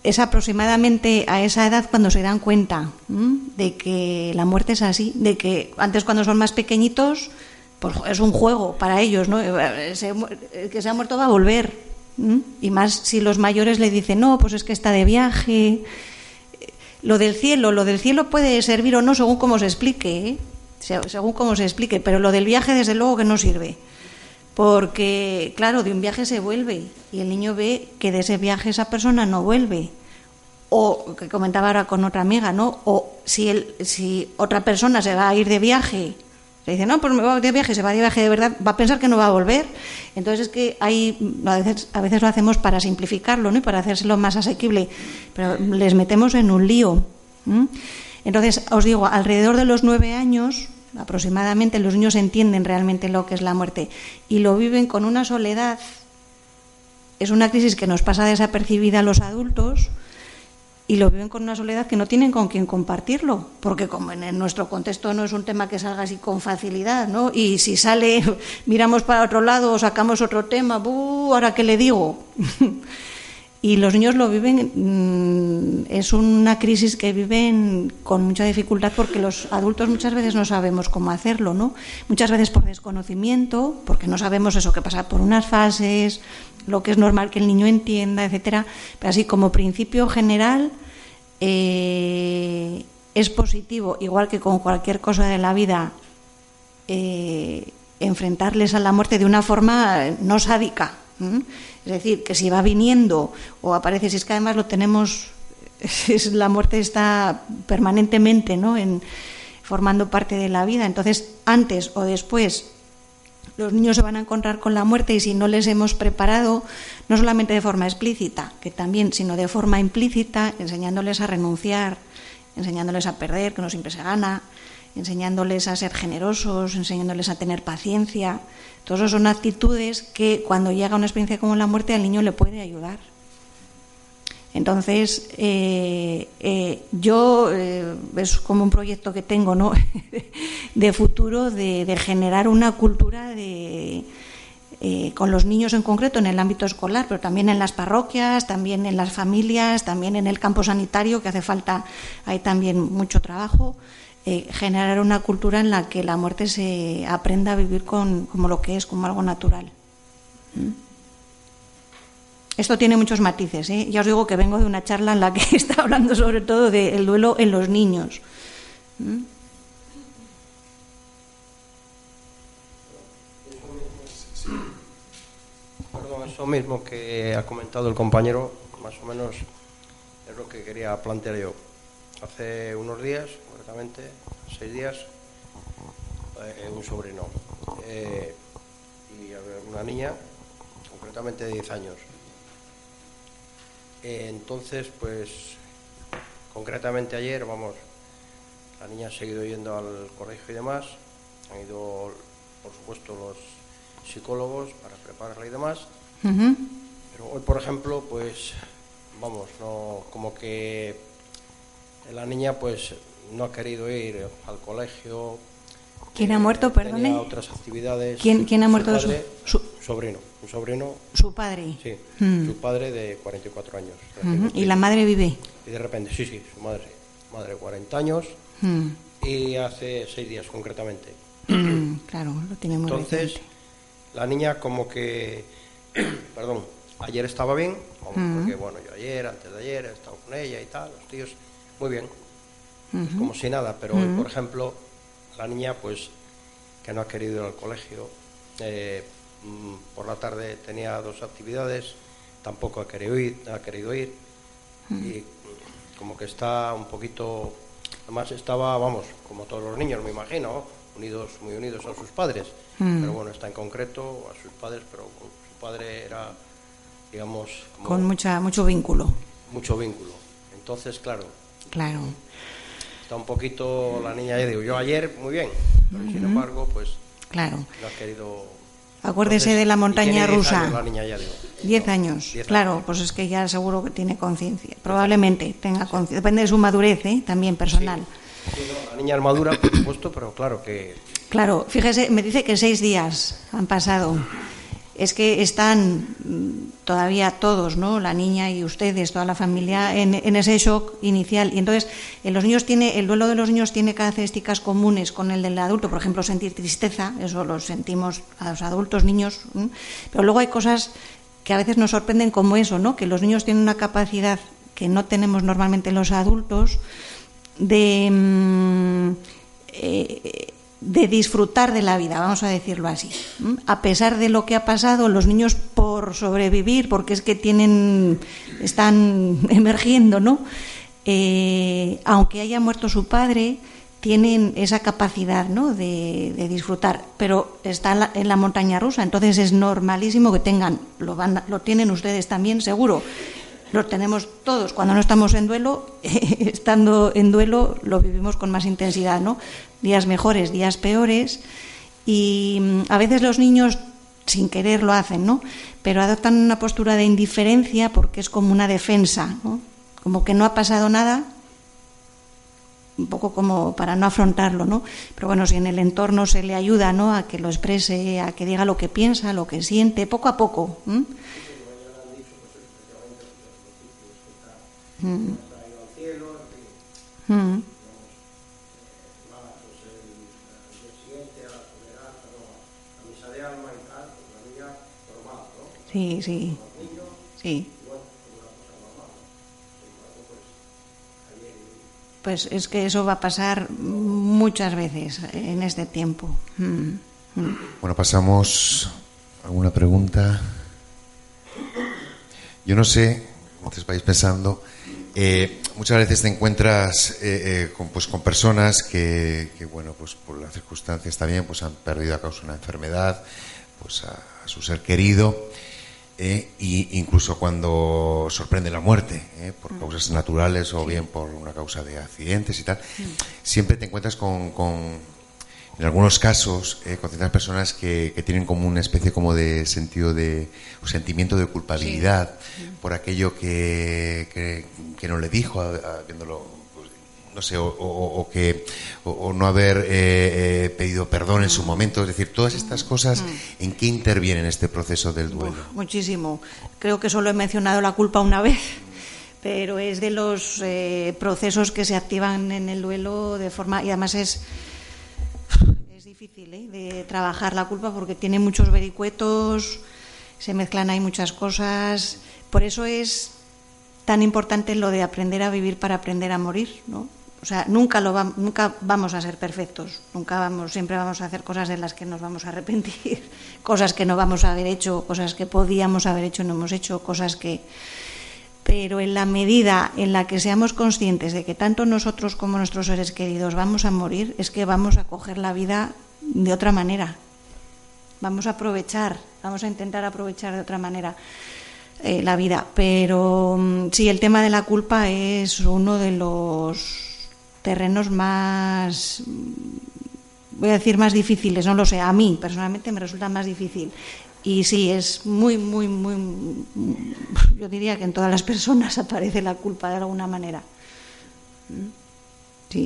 es aproximadamente a esa edad cuando se dan cuenta ¿m? de que la muerte es así, de que antes cuando son más pequeñitos, pues es un juego para ellos, ¿no? Se, el que se ha muerto va a volver, ¿m? Y más si los mayores le dicen, no, pues es que está de viaje. Lo del cielo, lo del cielo puede servir o no según cómo se explique, ¿eh? según cómo se explique, pero lo del viaje desde luego que no sirve. Porque, claro, de un viaje se vuelve y el niño ve que de ese viaje esa persona no vuelve. O, que comentaba ahora con otra amiga, ¿no? O si, él, si otra persona se va a ir de viaje, se dice, no, pues me voy de viaje, se va de viaje de verdad, va a pensar que no va a volver. Entonces es que hay, a veces, a veces lo hacemos para simplificarlo, ¿no? Y para hacérselo más asequible, pero les metemos en un lío. ¿Mm? Entonces, os digo, alrededor de los nueve años... aproximadamente los niños entienden realmente lo que es la muerte y lo viven con una soledad. Es una crisis que nos pasa desapercibida a los adultos y lo viven con una soledad que no tienen con quién compartirlo, porque como en nuestro contexto no es un tema que salga así con facilidad, ¿no? Y si sale, miramos para otro lado o sacamos otro tema, ¡buh! ¿Ahora qué le digo? Y los niños lo viven, es una crisis que viven con mucha dificultad porque los adultos muchas veces no sabemos cómo hacerlo, ¿no? Muchas veces por desconocimiento, porque no sabemos eso, que pasa por unas fases, lo que es normal que el niño entienda, etcétera. Pero así como principio general eh, es positivo, igual que con cualquier cosa de la vida, eh, enfrentarles a la muerte de una forma no sádica. ¿Mm? Es decir, que si va viniendo o aparece, si es que además lo tenemos, es, la muerte está permanentemente, ¿no? en, formando parte de la vida. Entonces, antes o después, los niños se van a encontrar con la muerte y si no les hemos preparado, no solamente de forma explícita, que también, sino de forma implícita, enseñándoles a renunciar, enseñándoles a perder, que no siempre se gana, enseñándoles a ser generosos, enseñándoles a tener paciencia. Todas esas son actitudes que cuando llega una experiencia como la muerte al niño le puede ayudar. Entonces, eh, eh, yo, eh, es como un proyecto que tengo, ¿no? de futuro, de, de generar una cultura de, eh, con los niños en concreto en el ámbito escolar, pero también en las parroquias, también en las familias, también en el campo sanitario, que hace falta, hay también mucho trabajo. Eh, generar una cultura en la que la muerte se aprenda a vivir con, como lo que es, como algo natural. ¿Mm? Esto tiene muchos matices, ¿eh? Ya os digo que vengo de una charla en la que está hablando sobre todo del duelo en los niños. ¿Mm? Perdón, eso mismo que ha comentado el compañero, más o menos es lo que quería plantear yo. Hace unos días, concretamente, seis días, eh, un sobrino eh, y una niña, concretamente de diez años. Eh, entonces, pues, concretamente ayer, vamos, la niña ha seguido yendo al colegio y demás, han ido, por supuesto, los psicólogos para prepararla y demás, uh-huh. Pero hoy, por ejemplo, pues, vamos, no, como que la niña pues no ha querido ir al colegio. ¿Quién eh, ha muerto, perdone? Tenía otras actividades. ¿Quién, quién ha muerto? Su padre, su, su sobrino, un sobrino. ¿Su padre? Sí, mm. su padre de cuarenta y cuatro años. Uh-huh. ¿Y la madre vive? Y de repente, sí, sí, su madre, madre cuarenta años mm. y hace seis días concretamente. Mm, claro, lo tiene muy Entonces, reciente. La niña como que, perdón, ayer estaba bien, vamos, mm. porque bueno, yo ayer, antes de ayer, he estado con ella y tal, los tíos, muy bien. Uh-huh. Como si nada, pero uh-huh. hoy, por ejemplo, la niña, pues, que no ha querido ir al colegio, eh, por la tarde tenía dos actividades, tampoco ha querido ir, ha querido ir uh-huh. y como que está un poquito, además estaba, vamos, como todos los niños, me imagino, unidos, muy unidos a sus padres, uh-huh. pero bueno, está en concreto a sus padres, pero con su padre era, digamos, como con mucha, mucho vínculo. Mucho vínculo. Entonces, claro. Claro. Está un poquito la niña, ya digo, yo ayer muy bien, pero uh-huh. sin embargo, pues claro. no ha querido. Acuérdese Entonces, de la montaña rusa. Años, la niña, ya digo. Diez no, años, diez claro, años. Pues es que ya seguro que tiene conciencia. Probablemente tenga conciencia. Depende de su madurez, ¿eh? También personal. Sí. Sí, no, la niña es madura, por supuesto, pero claro que. Claro, fíjese, me dice que seis días han pasado. es que están todavía todos, ¿no? La niña y ustedes, toda la familia, en, en ese shock inicial. Y entonces, en los niños tiene, el duelo de los niños tiene características comunes con el del adulto. Por ejemplo, sentir tristeza, eso lo sentimos a los adultos, niños. ¿eh? Pero luego hay cosas que a veces nos sorprenden como eso, ¿no? Que los niños tienen una capacidad que no tenemos normalmente los adultos de, eh, de disfrutar de la vida, vamos a decirlo así. A pesar de lo que ha pasado, los niños, por sobrevivir, porque es que tienen, están emergiendo, ¿no? Eh, aunque haya muerto su padre, tienen esa capacidad, ¿no? de, de disfrutar, pero está en la, en la montaña rusa, entonces es normalísimo que tengan, lo, van, lo tienen ustedes también, seguro, lo tenemos todos, cuando no estamos en duelo, eh, estando en duelo lo vivimos con más intensidad, ¿no? Días mejores, días peores, y a veces los niños sin querer lo hacen, ¿no? Pero adoptan una postura de indiferencia porque es como una defensa, ¿no? Como que no ha pasado nada, un poco como para no afrontarlo, ¿no? Pero bueno, si en el entorno se le ayuda, ¿no? A que lo exprese, a que diga lo que piensa, lo que siente, poco a poco. ¿eh? Mm. Mm. Sí, sí, sí. Pues es que eso va a pasar muchas veces en este tiempo. Mm. Mm. Bueno, pasamos a alguna pregunta. Yo no sé, mientras vais pensando, eh, muchas veces te encuentras eh, eh, con, pues, con personas que, que, bueno, pues por las circunstancias también, pues han perdido a causa de una enfermedad, pues a, a su ser querido. Eh, y incluso cuando sorprende la muerte, eh, por causas naturales o bien por una causa de accidentes y tal, siempre te encuentras con, con en algunos casos, eh, con ciertas personas que, que tienen como una especie como de sentido de, un sentimiento de culpabilidad sí. por aquello que, que, que no le dijo, a, a, viéndolo, no sé, o, o, o que o, o no haber eh, eh, pedido perdón en su momento, es decir, todas estas cosas, ¿en qué intervienen este proceso del duelo? Uf, muchísimo. Creo que solo he mencionado la culpa una vez, pero es de los eh, procesos que se activan en el duelo de forma, y además es es difícil ¿eh? de trabajar la culpa porque tiene muchos vericuetos, se mezclan ahí muchas cosas, por eso es tan importante lo de aprender a vivir para aprender a morir, ¿no? O sea, nunca lo va, nunca vamos a ser perfectos, nunca vamos, siempre vamos a hacer cosas de las que nos vamos a arrepentir, cosas que no vamos a haber hecho, cosas que podíamos haber hecho, no hemos hecho, cosas que... Pero en la medida en la que seamos conscientes de que tanto nosotros como nuestros seres queridos vamos a morir, es que vamos a coger la vida de otra manera. Vamos a aprovechar, vamos a intentar aprovechar de otra manera eh, la vida. Pero sí, el tema de la culpa es uno de los terrenos más, voy a decir más difíciles, no lo sé, a mí personalmente me resulta más difícil. Y sí, es muy, muy, muy, yo diría que en todas las personas aparece la culpa de alguna manera. Sí.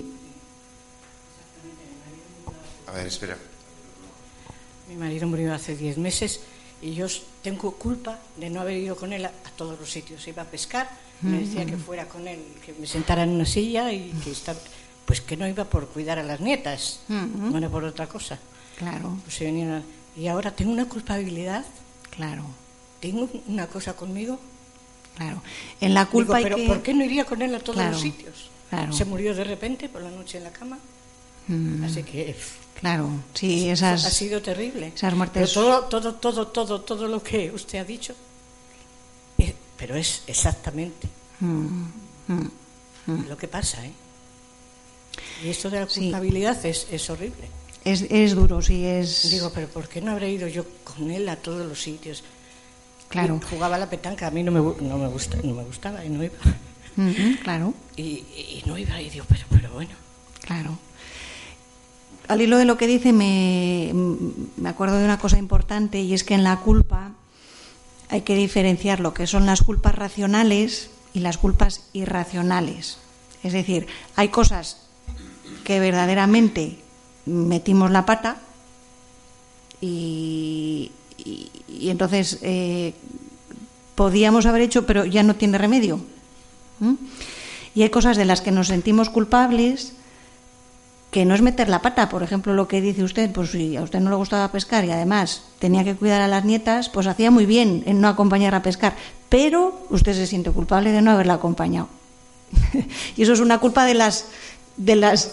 A ver, espera. Mi marido murió hace diez meses y yo tengo culpa de no haber ido con él a, a todos los sitios. Iba a pescar, me decía que fuera con él, que me sentara en una silla y que estaba, pues que no iba por cuidar a las nietas, uh-huh. no era por otra cosa. Claro. Pues se venía, y ahora tengo una culpabilidad. Claro. Tengo una cosa conmigo. Claro. En la culpa Digo, hay pero que... ¿por qué no iría con él a todos claro, los sitios? Claro. Se murió de repente por la noche en la cama. Mm. Así que... Claro, sí, esas... Ha sido terrible. Esas muertes... Pero todo, todo, todo, todo, todo lo que usted ha dicho, es, pero es exactamente mm. Mm. Mm. lo que pasa, ¿eh? Y esto de la culpabilidad sí. es, es horrible. Es, es duro, sí, es... Digo, pero ¿por qué no habré ido yo con él a todos los sitios? Claro. Y jugaba a la petanca, a mí no me, no me, gusta, no me gustaba y no iba. Uh-huh, claro. Y, y no iba, y digo, pero, pero bueno. Claro. Al hilo de lo que dice, me, me acuerdo de una cosa importante, y es que en la culpa hay que diferenciar lo que son las culpas racionales y las culpas irracionales. Es decir, hay cosas que verdaderamente metimos la pata y, y, y entonces eh, podíamos haber hecho, pero ya no tiene remedio. ¿Mm? Y hay cosas de las que nos sentimos culpables, que no es meter la pata. Por ejemplo, lo que dice usted, pues si a usted no le gustaba pescar y además tenía que cuidar a las nietas, pues hacía muy bien en no acompañar a pescar, pero usted se siente culpable de no haberla acompañado. Y eso es una culpa de las de las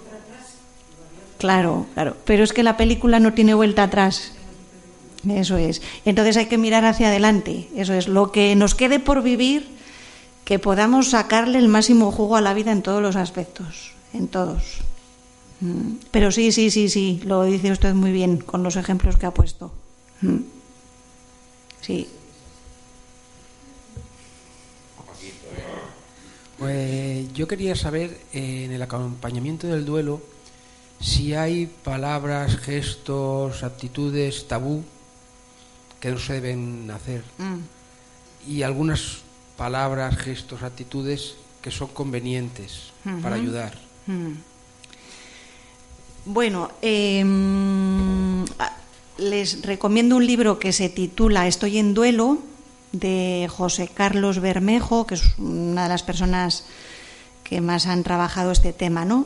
claro, claro, pero es que la película no tiene vuelta atrás. Eso es. Entonces hay que mirar hacia adelante. Eso es, lo que nos quede por vivir, que podamos sacarle el máximo jugo a la vida en todos los aspectos, en todos. Pero sí, sí, sí, sí, lo dice usted muy bien con los ejemplos que ha puesto. Sí. Pues yo quería saber, eh, en el acompañamiento del duelo, si hay palabras, gestos, actitudes tabú que no se deben hacer. Mm. Y algunas palabras, gestos, actitudes que son convenientes uh-huh. para ayudar. Mm. Bueno, eh, les recomiendo un libro que se titula Estoy en duelo, de José Carlos Bermejo, que es una de las personas que más han trabajado este tema, ¿no?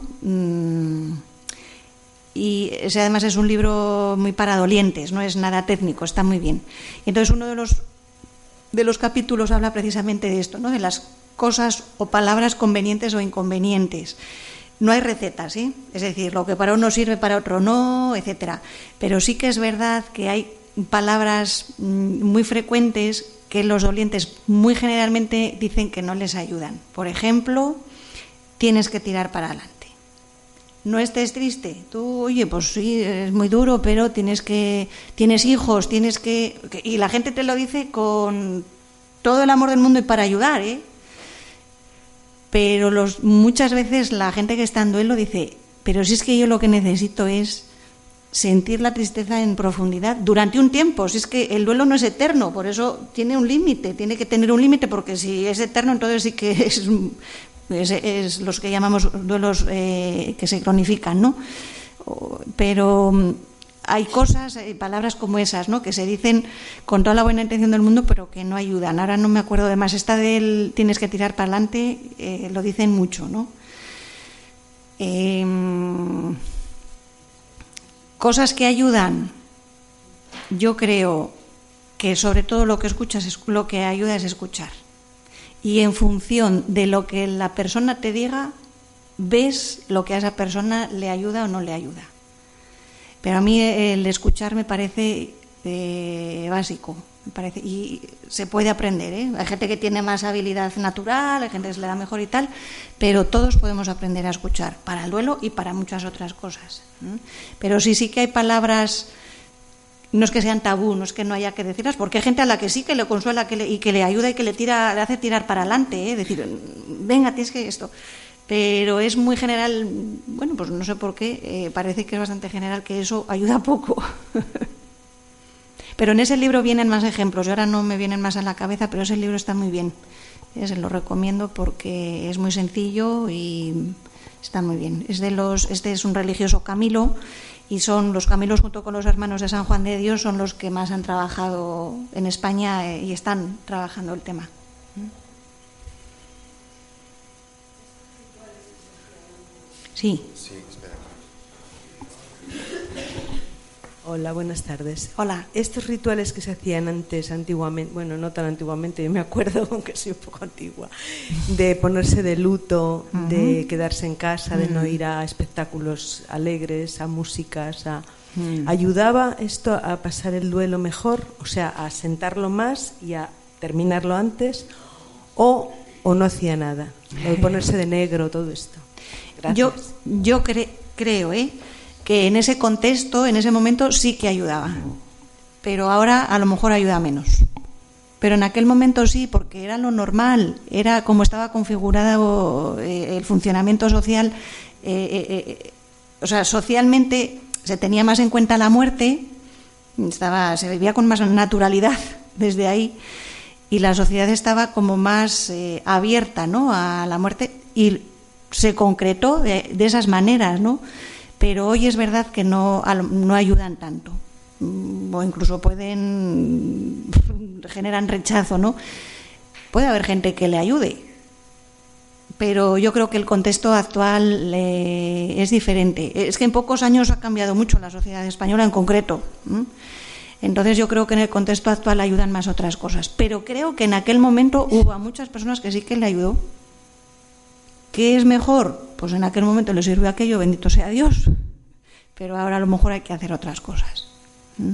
Y ese además es un libro muy para dolientes, no es nada técnico, está muy bien. Entonces uno de los de los capítulos habla precisamente de esto, ¿no? De las cosas o palabras convenientes o inconvenientes. No hay recetas, ¿eh? Es decir, lo que para uno sirve, para otro no, etcétera. Pero sí que es verdad que hay palabras muy frecuentes que los dolientes muy generalmente dicen que no les ayudan. Por ejemplo, tienes que tirar para adelante. No estés triste. Tú, oye, pues sí, es muy duro, pero tienes que, tienes hijos, tienes que... Y la gente te lo dice con todo el amor del mundo y para ayudar, ¿eh? Pero los, muchas veces la gente que está en duelo dice, pero si es que yo lo que necesito es sentir la tristeza en profundidad durante un tiempo. Si es que el duelo no es eterno, por eso tiene un límite, tiene que tener un límite, porque si es eterno, entonces sí que es, es, es los que llamamos duelos eh, que se cronifican, ¿no? Pero hay cosas, eh, palabras como esas, ¿no? Que se dicen con toda la buena intención del mundo, pero que no ayudan. Ahora no me acuerdo de más. Esta del tienes que tirar para adelante, eh, lo dicen mucho, ¿no? Eh, cosas que ayudan. Yo creo que sobre todo lo que escuchas es, lo que ayuda es escuchar. Y en función de lo que la persona te diga, ves lo que a esa persona le ayuda o no le ayuda. Pero a mí el escuchar me parece eh, básico, me parece, y se puede aprender, ¿eh? Hay gente que tiene más habilidad natural, hay gente que se le da mejor y tal, pero todos podemos aprender a escuchar, para el duelo y para muchas otras cosas. ¿eh? Pero sí, sí que hay palabras, no es que sean tabú, no es que no haya que decirlas, porque hay gente a la que sí que le consuela que le, y que le ayuda y que le tira, le hace tirar para adelante, ¿eh? Decir, venga, tienes que esto... Pero es muy general, bueno, pues no sé por qué, eh, parece que es bastante general que eso ayuda poco. Pero en ese libro vienen más ejemplos, y ahora no me vienen más a la cabeza, pero ese libro está muy bien. Eh, se lo recomiendo porque es muy sencillo y está muy bien. Es de los, este es un religioso Camilo, y son los Camilos junto con los hermanos de San Juan de Dios son los que más han trabajado en España eh, y están trabajando el tema. Sí. Sí, espera. Hola, buenas tardes. Hola. Estos rituales que se hacían antes, antiguamente, bueno, no tan antiguamente, yo me acuerdo, aunque soy un poco antigua, de ponerse de luto, uh-huh. de quedarse en casa, de uh-huh. no ir a espectáculos alegres, a músicas, a... Uh-huh. ¿Ayudaba esto a pasar el duelo mejor? O sea, a sentarlo más y a terminarlo antes, o, o no hacía nada? Lo de ponerse de negro, todo esto. Gracias. Yo, yo cre, creo ¿eh? que en ese contexto, en ese momento sí que ayudaba, pero ahora a lo mejor ayuda menos. Pero en aquel momento sí, porque era lo normal, era como estaba configurado eh, el funcionamiento social. Eh, eh, eh, o sea, socialmente se tenía más en cuenta la muerte, estaba, se vivía con más naturalidad desde ahí, y la sociedad estaba como más eh, abierta, ¿no?, a la muerte, y se concretó de, de esas maneras, ¿no? Pero hoy es verdad que no, no ayudan tanto. o incluso pueden generan rechazo, ¿no? Puede haber gente que le ayude, pero yo creo que el contexto actual eh, es diferente. Es que en pocos años ha cambiado mucho la sociedad española en concreto. ¿eh? Entonces yo creo que en el contexto actual ayudan más otras cosas. Pero creo que en aquel momento hubo a muchas personas que sí que le ayudó. ¿Qué es mejor? Pues en aquel momento le sirvió aquello, bendito sea Dios. Pero ahora a lo mejor hay que hacer otras cosas. ¿eh?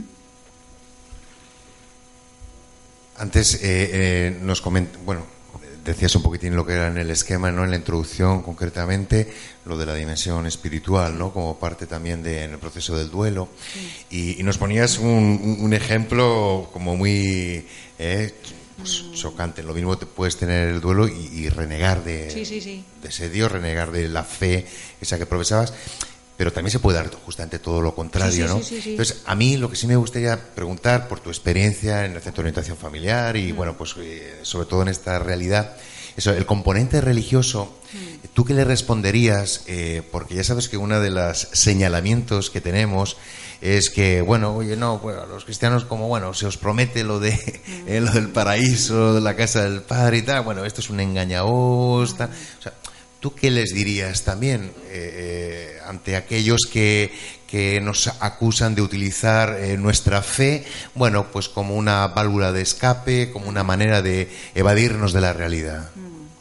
Antes eh, eh, nos coment... bueno, decías un poquitín lo que era en el esquema, ¿no? En la introducción concretamente, lo de la dimensión espiritual, ¿no? Como parte también de, en el proceso del duelo. Sí. Y, y nos ponías un, un ejemplo como muy eh, pues, mm. chocante. Lo mismo te puedes tener el duelo y, y renegar de, sí, sí, sí. de ese Dios, renegar de la fe esa que profesabas. Pero también se puede dar justamente todo lo contrario, sí, sí, ¿no? Sí, sí, sí. Entonces, a mí lo que sí me gustaría preguntar por tu experiencia en el Centro de Orientación Familiar y, mm. bueno, pues eh, sobre todo en esta realidad, eso, el componente religioso, mm. ¿tú qué le responderías? Eh, porque ya sabes que uno de los señalamientos que tenemos es que, bueno, oye, no, bueno, los cristianos como, bueno, se os promete lo de mm. eh, lo del paraíso, de la casa del Padre y tal, bueno, esto es un engañaos, tal, o sea, ¿tú qué les dirías también eh, ante aquellos que, que nos acusan de utilizar eh, nuestra fe, bueno, pues como una válvula de escape, como una manera de evadirnos de la realidad?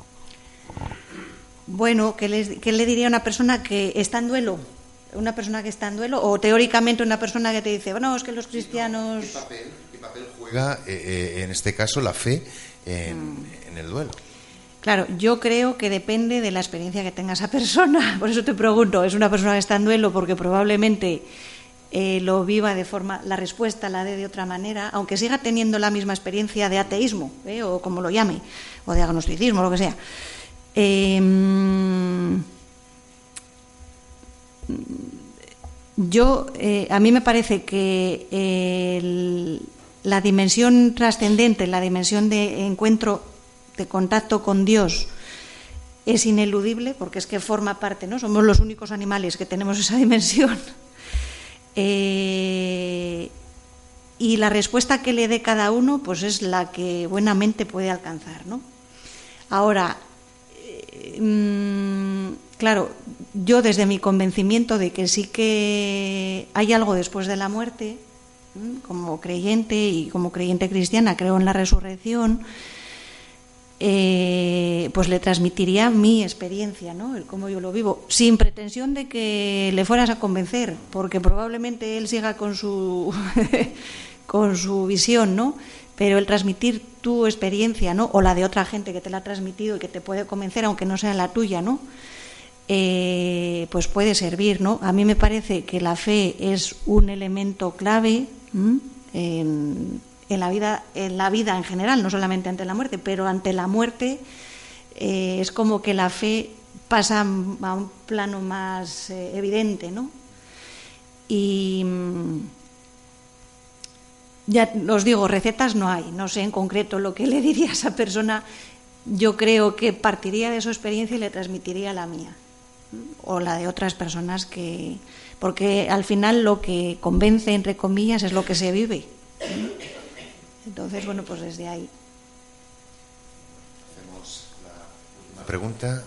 Bueno, ¿qué, les, qué le diría a una persona que está en duelo? Una persona que está en duelo, o teóricamente una persona que te dice, bueno, es que los cristianos... ¿Qué papel, qué papel juega eh, eh, en este caso la fe en, mm. en el duelo? Claro, yo creo que depende de la experiencia que tenga esa persona. Por eso te pregunto, ¿es una persona que está en duelo? Porque probablemente eh, lo viva de forma, la respuesta la dé de otra manera, aunque siga teniendo la misma experiencia de ateísmo, ¿eh? o como lo llame, o de agnosticismo, lo que sea. Eh, yo, eh, a mí me parece que eh, el, la dimensión trascendente, la dimensión de encuentro, de contacto con Dios, es ineludible, porque es que forma parte, ¿no? Somos los únicos animales que tenemos esa dimensión. Eh, y la respuesta que le dé cada uno, pues es la que buenamente puede alcanzar, ¿no? Ahora, eh, mmm, claro, yo desde mi convencimiento de que sí que hay algo después de la muerte, ¿sí? Como creyente y como creyente cristiana, creo en la resurrección. Eh, pues le transmitiría mi experiencia, ¿no? El cómo yo lo vivo, sin pretensión de que le fueras a convencer, porque probablemente él siga con su con su visión, ¿no? Pero el transmitir tu experiencia, ¿no? O la de otra gente que te la ha transmitido y que te puede convencer, aunque no sea la tuya, ¿no? Eh, pues puede servir, ¿no? A mí me parece que la fe es un elemento clave ¿m? en en la vida en la vida en general, no solamente ante la muerte, pero ante la muerte eh, es como que la fe pasa a un plano más eh, evidente, ¿no? Y ya os digo, recetas no hay, no sé en concreto lo que le diría a esa persona. Yo creo que partiría de su experiencia y le transmitiría la mía o la de otras personas, que porque al final lo que convence, entre comillas, es lo que se vive. Entonces, bueno, pues desde ahí. Hacemos la última pregunta.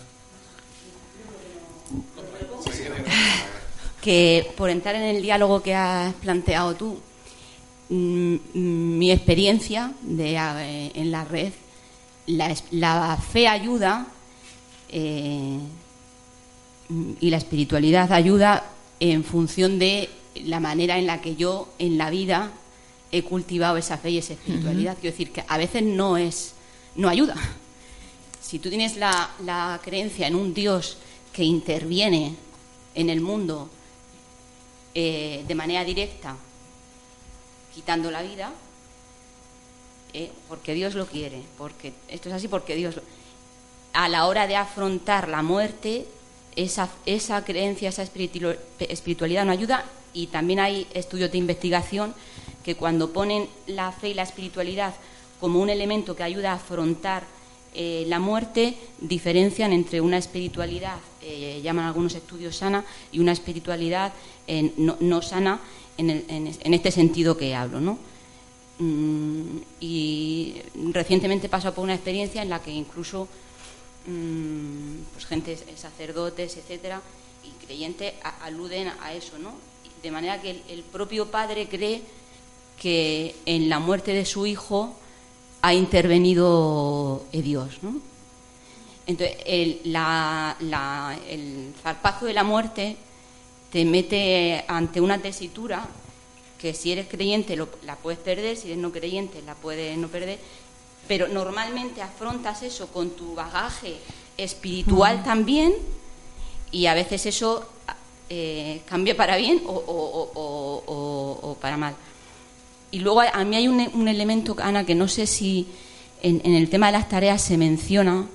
Que por entrar en el diálogo que has planteado tú, mmm, mi experiencia de, eh, en la red, la, la fe ayuda eh, y la espiritualidad ayuda en función de la manera en la que yo en la vida he cultivado esa fe y esa espiritualidad. Uh-huh. Quiero decir que a veces no es, no ayuda. Si tú tienes la, la creencia en un Dios que interviene en el mundo eh, de manera directa, quitando la vida, eh, porque Dios lo quiere, porque esto es así porque Dios lo... A la hora de afrontar la muerte, esa, esa creencia, esa espiritu- espiritualidad no ayuda. Y también hay estudios de investigación que cuando ponen la fe y la espiritualidad como un elemento que ayuda a afrontar eh, la muerte diferencian entre una espiritualidad, eh, llaman algunos estudios sana, y una espiritualidad eh, no, no sana en, el, en, en este sentido que hablo, ¿no? Mm, y recientemente he pasado por una experiencia en la que incluso mm, pues gente, sacerdotes, etcétera, y creyentes a, aluden a eso, ¿no? De manera que el, el propio padre cree que en la muerte de su hijo ha intervenido Dios, ¿no? Entonces, el, la, la, el zarpazo de la muerte te mete ante una tesitura que si eres creyente lo, la puedes perder, si eres no creyente la puedes no perder, pero normalmente afrontas eso con tu bagaje espiritual uh-huh. también, y a veces eso eh, cambia para bien o, o, o, o, o para mal. Y luego a mí hay un, un elemento, Ana, que no sé si en, en el tema de las tareas se menciona,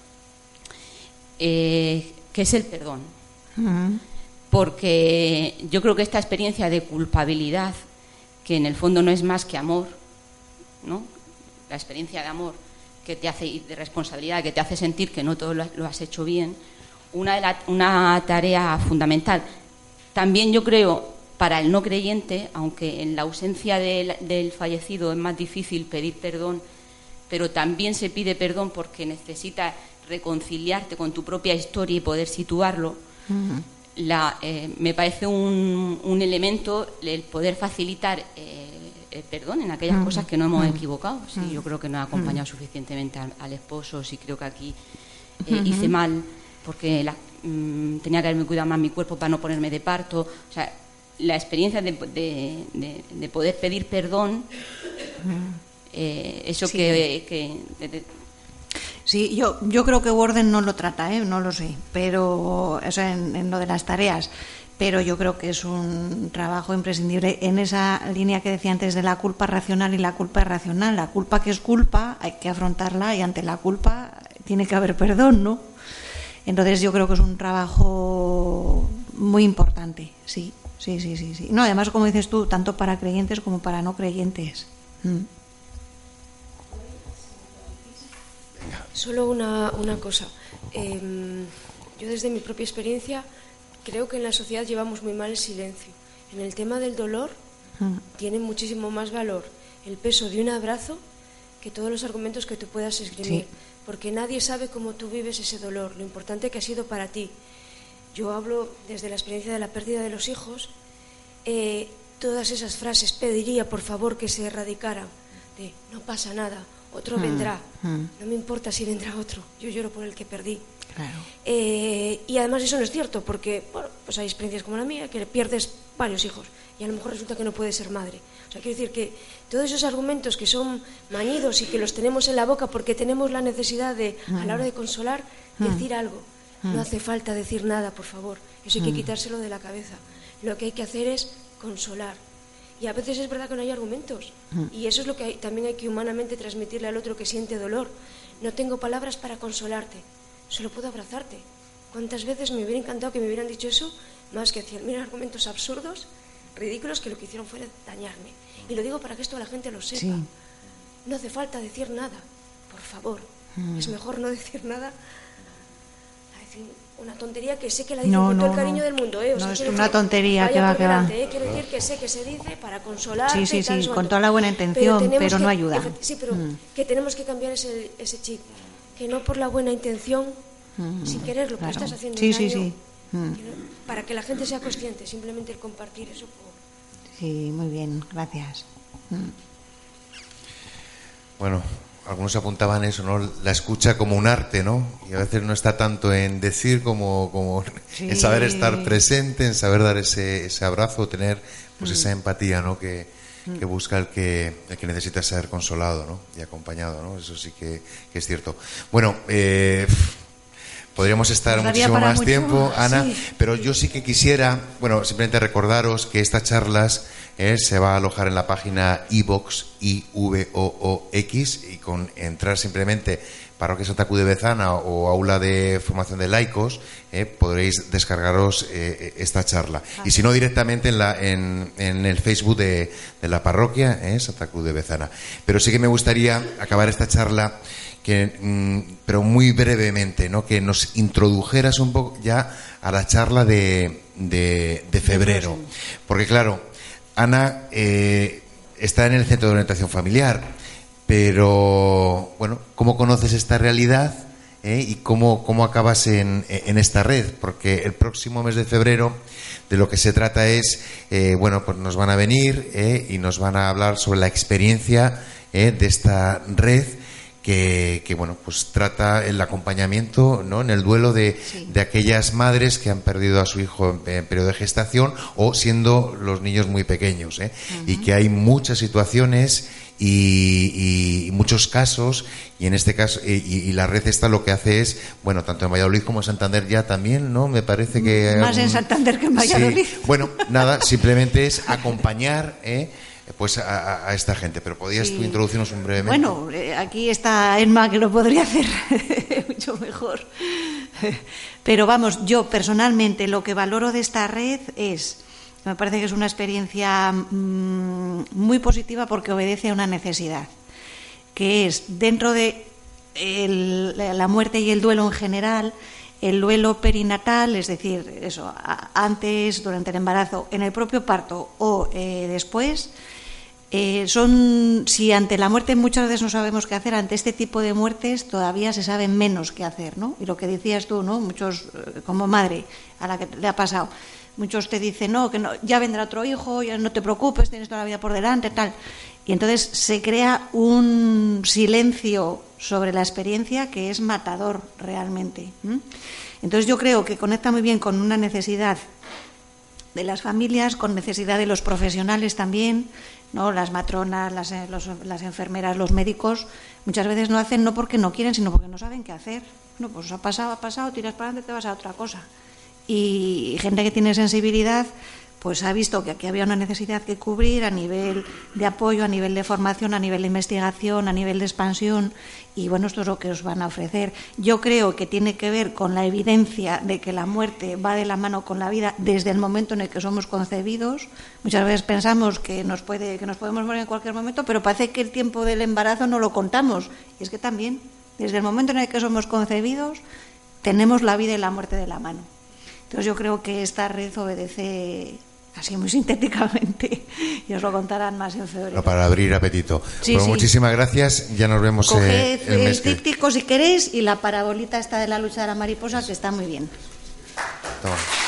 eh, que es el perdón. Uh-huh. Porque yo creo que esta experiencia de culpabilidad, que en el fondo no es más que amor, ¿no? La experiencia de amor que te hace, y de responsabilidad, que te hace sentir que no todo lo, lo has hecho bien, una, de la, una tarea fundamental. También yo creo, para el no creyente, aunque en la ausencia del, del fallecido es más difícil pedir perdón, pero también se pide perdón porque necesitas reconciliarte con tu propia historia y poder situarlo. Uh-huh. La, eh, me parece un, un elemento el poder facilitar eh, el perdón en aquellas uh-huh. cosas que no hemos uh-huh. equivocado. Sí, uh-huh. Yo creo que no he acompañado uh-huh. suficientemente al, al esposo, sí creo que aquí eh, uh-huh. hice mal porque la, mm, tenía que haberme cuidado más mi cuerpo para no ponerme de parto. O sea, la experiencia de, de, de, de poder pedir perdón, eh, eso sí. que... que de, de, Sí, yo, yo creo que Worden no lo trata, ¿eh? No lo sé, pero o sea, en, en lo de las tareas, pero yo creo que es un trabajo imprescindible en esa línea que decía antes de la culpa racional y la culpa irracional. La culpa que es culpa hay que afrontarla y ante la culpa tiene que haber perdón, ¿no? Entonces yo creo que es un trabajo muy importante, sí, sí, sí, sí, sí. No, además, como dices tú, tanto para creyentes como para no creyentes. Mm. Solo una, una cosa. Eh, yo desde mi propia experiencia creo que en la sociedad llevamos muy mal el silencio. En el tema del dolor mm. tiene muchísimo más valor el peso de un abrazo que todos los argumentos que tú puedas esgrimir. Sí. Porque nadie sabe cómo tú vives ese dolor, lo importante que ha sido para ti. Yo hablo desde la experiencia de la pérdida de los hijos. Eh, todas esas frases pediría por favor que se erradicaran. De no pasa nada, otro mm, vendrá, mm. no me importa si vendrá otro, yo lloro por el que perdí. Claro. Eh, y además eso no es cierto, porque bueno, pues hay experiencias como la mía, que pierdes varios hijos y a lo mejor resulta que no puedes ser madre. O sea, quiero decir que todos esos argumentos que son mañidos y que los tenemos en la boca porque tenemos la necesidad de, mm. a la hora de consolar, mm. decir algo. Mm. No hace falta decir nada, por favor. Eso hay que quitárselo de la cabeza. Lo que hay que hacer es consolar. Y a veces es verdad que no hay argumentos. Y eso es lo que hay, también hay que humanamente transmitirle al otro que siente dolor. No tengo palabras para consolarte, solo puedo abrazarte. ¿Cuántas veces me hubiera encantado que me hubieran dicho eso? Más que decir, mira, argumentos absurdos, ridículos, que lo que hicieron fue dañarme. Y lo digo para que esto la gente lo sepa. Sí. No hace falta decir nada, por favor. Mm. Es mejor no decir nada a decir una tontería que sé que la dice no, con todo no, el cariño no. del mundo, ¿eh? O no sea, es una tontería que va, que va. ¿eh? Quiero decir que sé que se dice para consolar. Sí, sí, sí, con toda la buena intención, pero, pero que, no ayuda. Sí, pero mm. que tenemos que cambiar ese, ese chip. Que no por la buena intención, mm. sin quererlo, claro. que estás haciendo sí, daño, sí, sí. Mm. que no, para que la gente sea consciente, simplemente el compartir eso. Por... Sí, muy bien, gracias. Mm. Bueno, algunos apuntaban eso, ¿no? La escucha como un arte, ¿no? Y a veces no está tanto en decir como, como sí. en saber estar presente, en saber dar ese, ese abrazo, tener pues mm. esa empatía, ¿no? Que, mm. que busca el que, el que necesita ser consolado, ¿no? Y acompañado, ¿no? Eso sí que, que es cierto. Bueno, eh, podríamos estar muchísimo más mucho, tiempo, Ana, sí. pero yo sí que quisiera, bueno, simplemente recordaros que estas charlas eh, se va a alojar en la página iVoox, I V O O X, y con entrar simplemente Parroquia Santa Cruz de Bezana o Aula de Formación de Laicos, eh, podréis descargaros eh, esta charla. Ah, y si no, directamente en, la, en, en el Facebook de, de la parroquia, eh, Santa Cruz de Bezana. Pero sí que me gustaría acabar esta charla, que, mm, pero muy brevemente, ¿no? Que nos introdujeras un poco ya a la charla de, de, de febrero. Porque claro, Ana eh, está en el Centro de Orientación Familiar. Pero, bueno, ¿cómo conoces esta realidad eh? y cómo, cómo acabas en, en esta red? Porque el próximo mes de febrero de lo que se trata es, eh, bueno, pues nos van a venir eh, y nos van a hablar sobre la experiencia eh, de esta red que, que, bueno, pues trata el acompañamiento, ¿no? En el duelo de, sí. de aquellas madres que han perdido a su hijo en, en periodo de gestación o siendo los niños muy pequeños, ¿eh? Uh-huh. Y que hay muchas situaciones Y, y muchos casos, y en este caso y, y la red esta lo que hace es, bueno, tanto en Valladolid como en Santander ya también, ¿no? Me parece que más en Santander que en Valladolid. Sí. Bueno, nada, simplemente es acompañar eh, pues a, a esta gente, pero podías sí. tú introducirnos un brevemente. Bueno, eh, aquí está Emma que lo podría hacer mucho mejor, pero vamos, yo personalmente lo que valoro de esta red es, me parece que es una experiencia mmm, muy positiva porque obedece a una necesidad, que es dentro de el, la muerte y el duelo en general, el duelo perinatal, es decir, eso, antes, durante el embarazo, en el propio parto o eh, después, eh, son, si ante la muerte muchas veces no sabemos qué hacer, ante este tipo de muertes todavía se sabe menos qué hacer, ¿no? Y lo que decías tú, ¿no? Muchos, como madre, a la que le ha pasado, muchos te dicen, no, que no, ya vendrá otro hijo, ya no te preocupes, tienes toda la vida por delante, tal. Y entonces se crea un silencio sobre la experiencia que es matador realmente. ¿Mm? Entonces yo creo que conecta muy bien con una necesidad de las familias, con necesidad de los profesionales también, ¿no? Las matronas, las, los, las enfermeras, los médicos, muchas veces no hacen no porque no quieren, sino porque no saben qué hacer. No, pues ha pasado, ha pasado, tiras para adelante, te vas a otra cosa. Y gente que tiene sensibilidad pues ha visto que aquí había una necesidad que cubrir a nivel de apoyo, a nivel de formación, a nivel de investigación, a nivel de expansión, y bueno, esto es lo que os van a ofrecer. Yo creo que tiene que ver con la evidencia de que la muerte va de la mano con la vida desde el momento en el que somos concebidos. Muchas veces pensamos que nos puede, que nos podemos morir en cualquier momento, pero parece que el tiempo del embarazo no lo contamos, y es que también, desde el momento en el que somos concebidos, tenemos la vida y la muerte de la mano. Entonces yo creo que esta red obedece, así muy sintéticamente, y os lo contarán más en febrero. No, para abrir apetito. Sí, bueno, sí. Muchísimas gracias, ya nos vemos. Coged eh, el, mes el tríptico que... si queréis y la parabolita esta de la lucha de la mariposa, que está muy bien. Toma.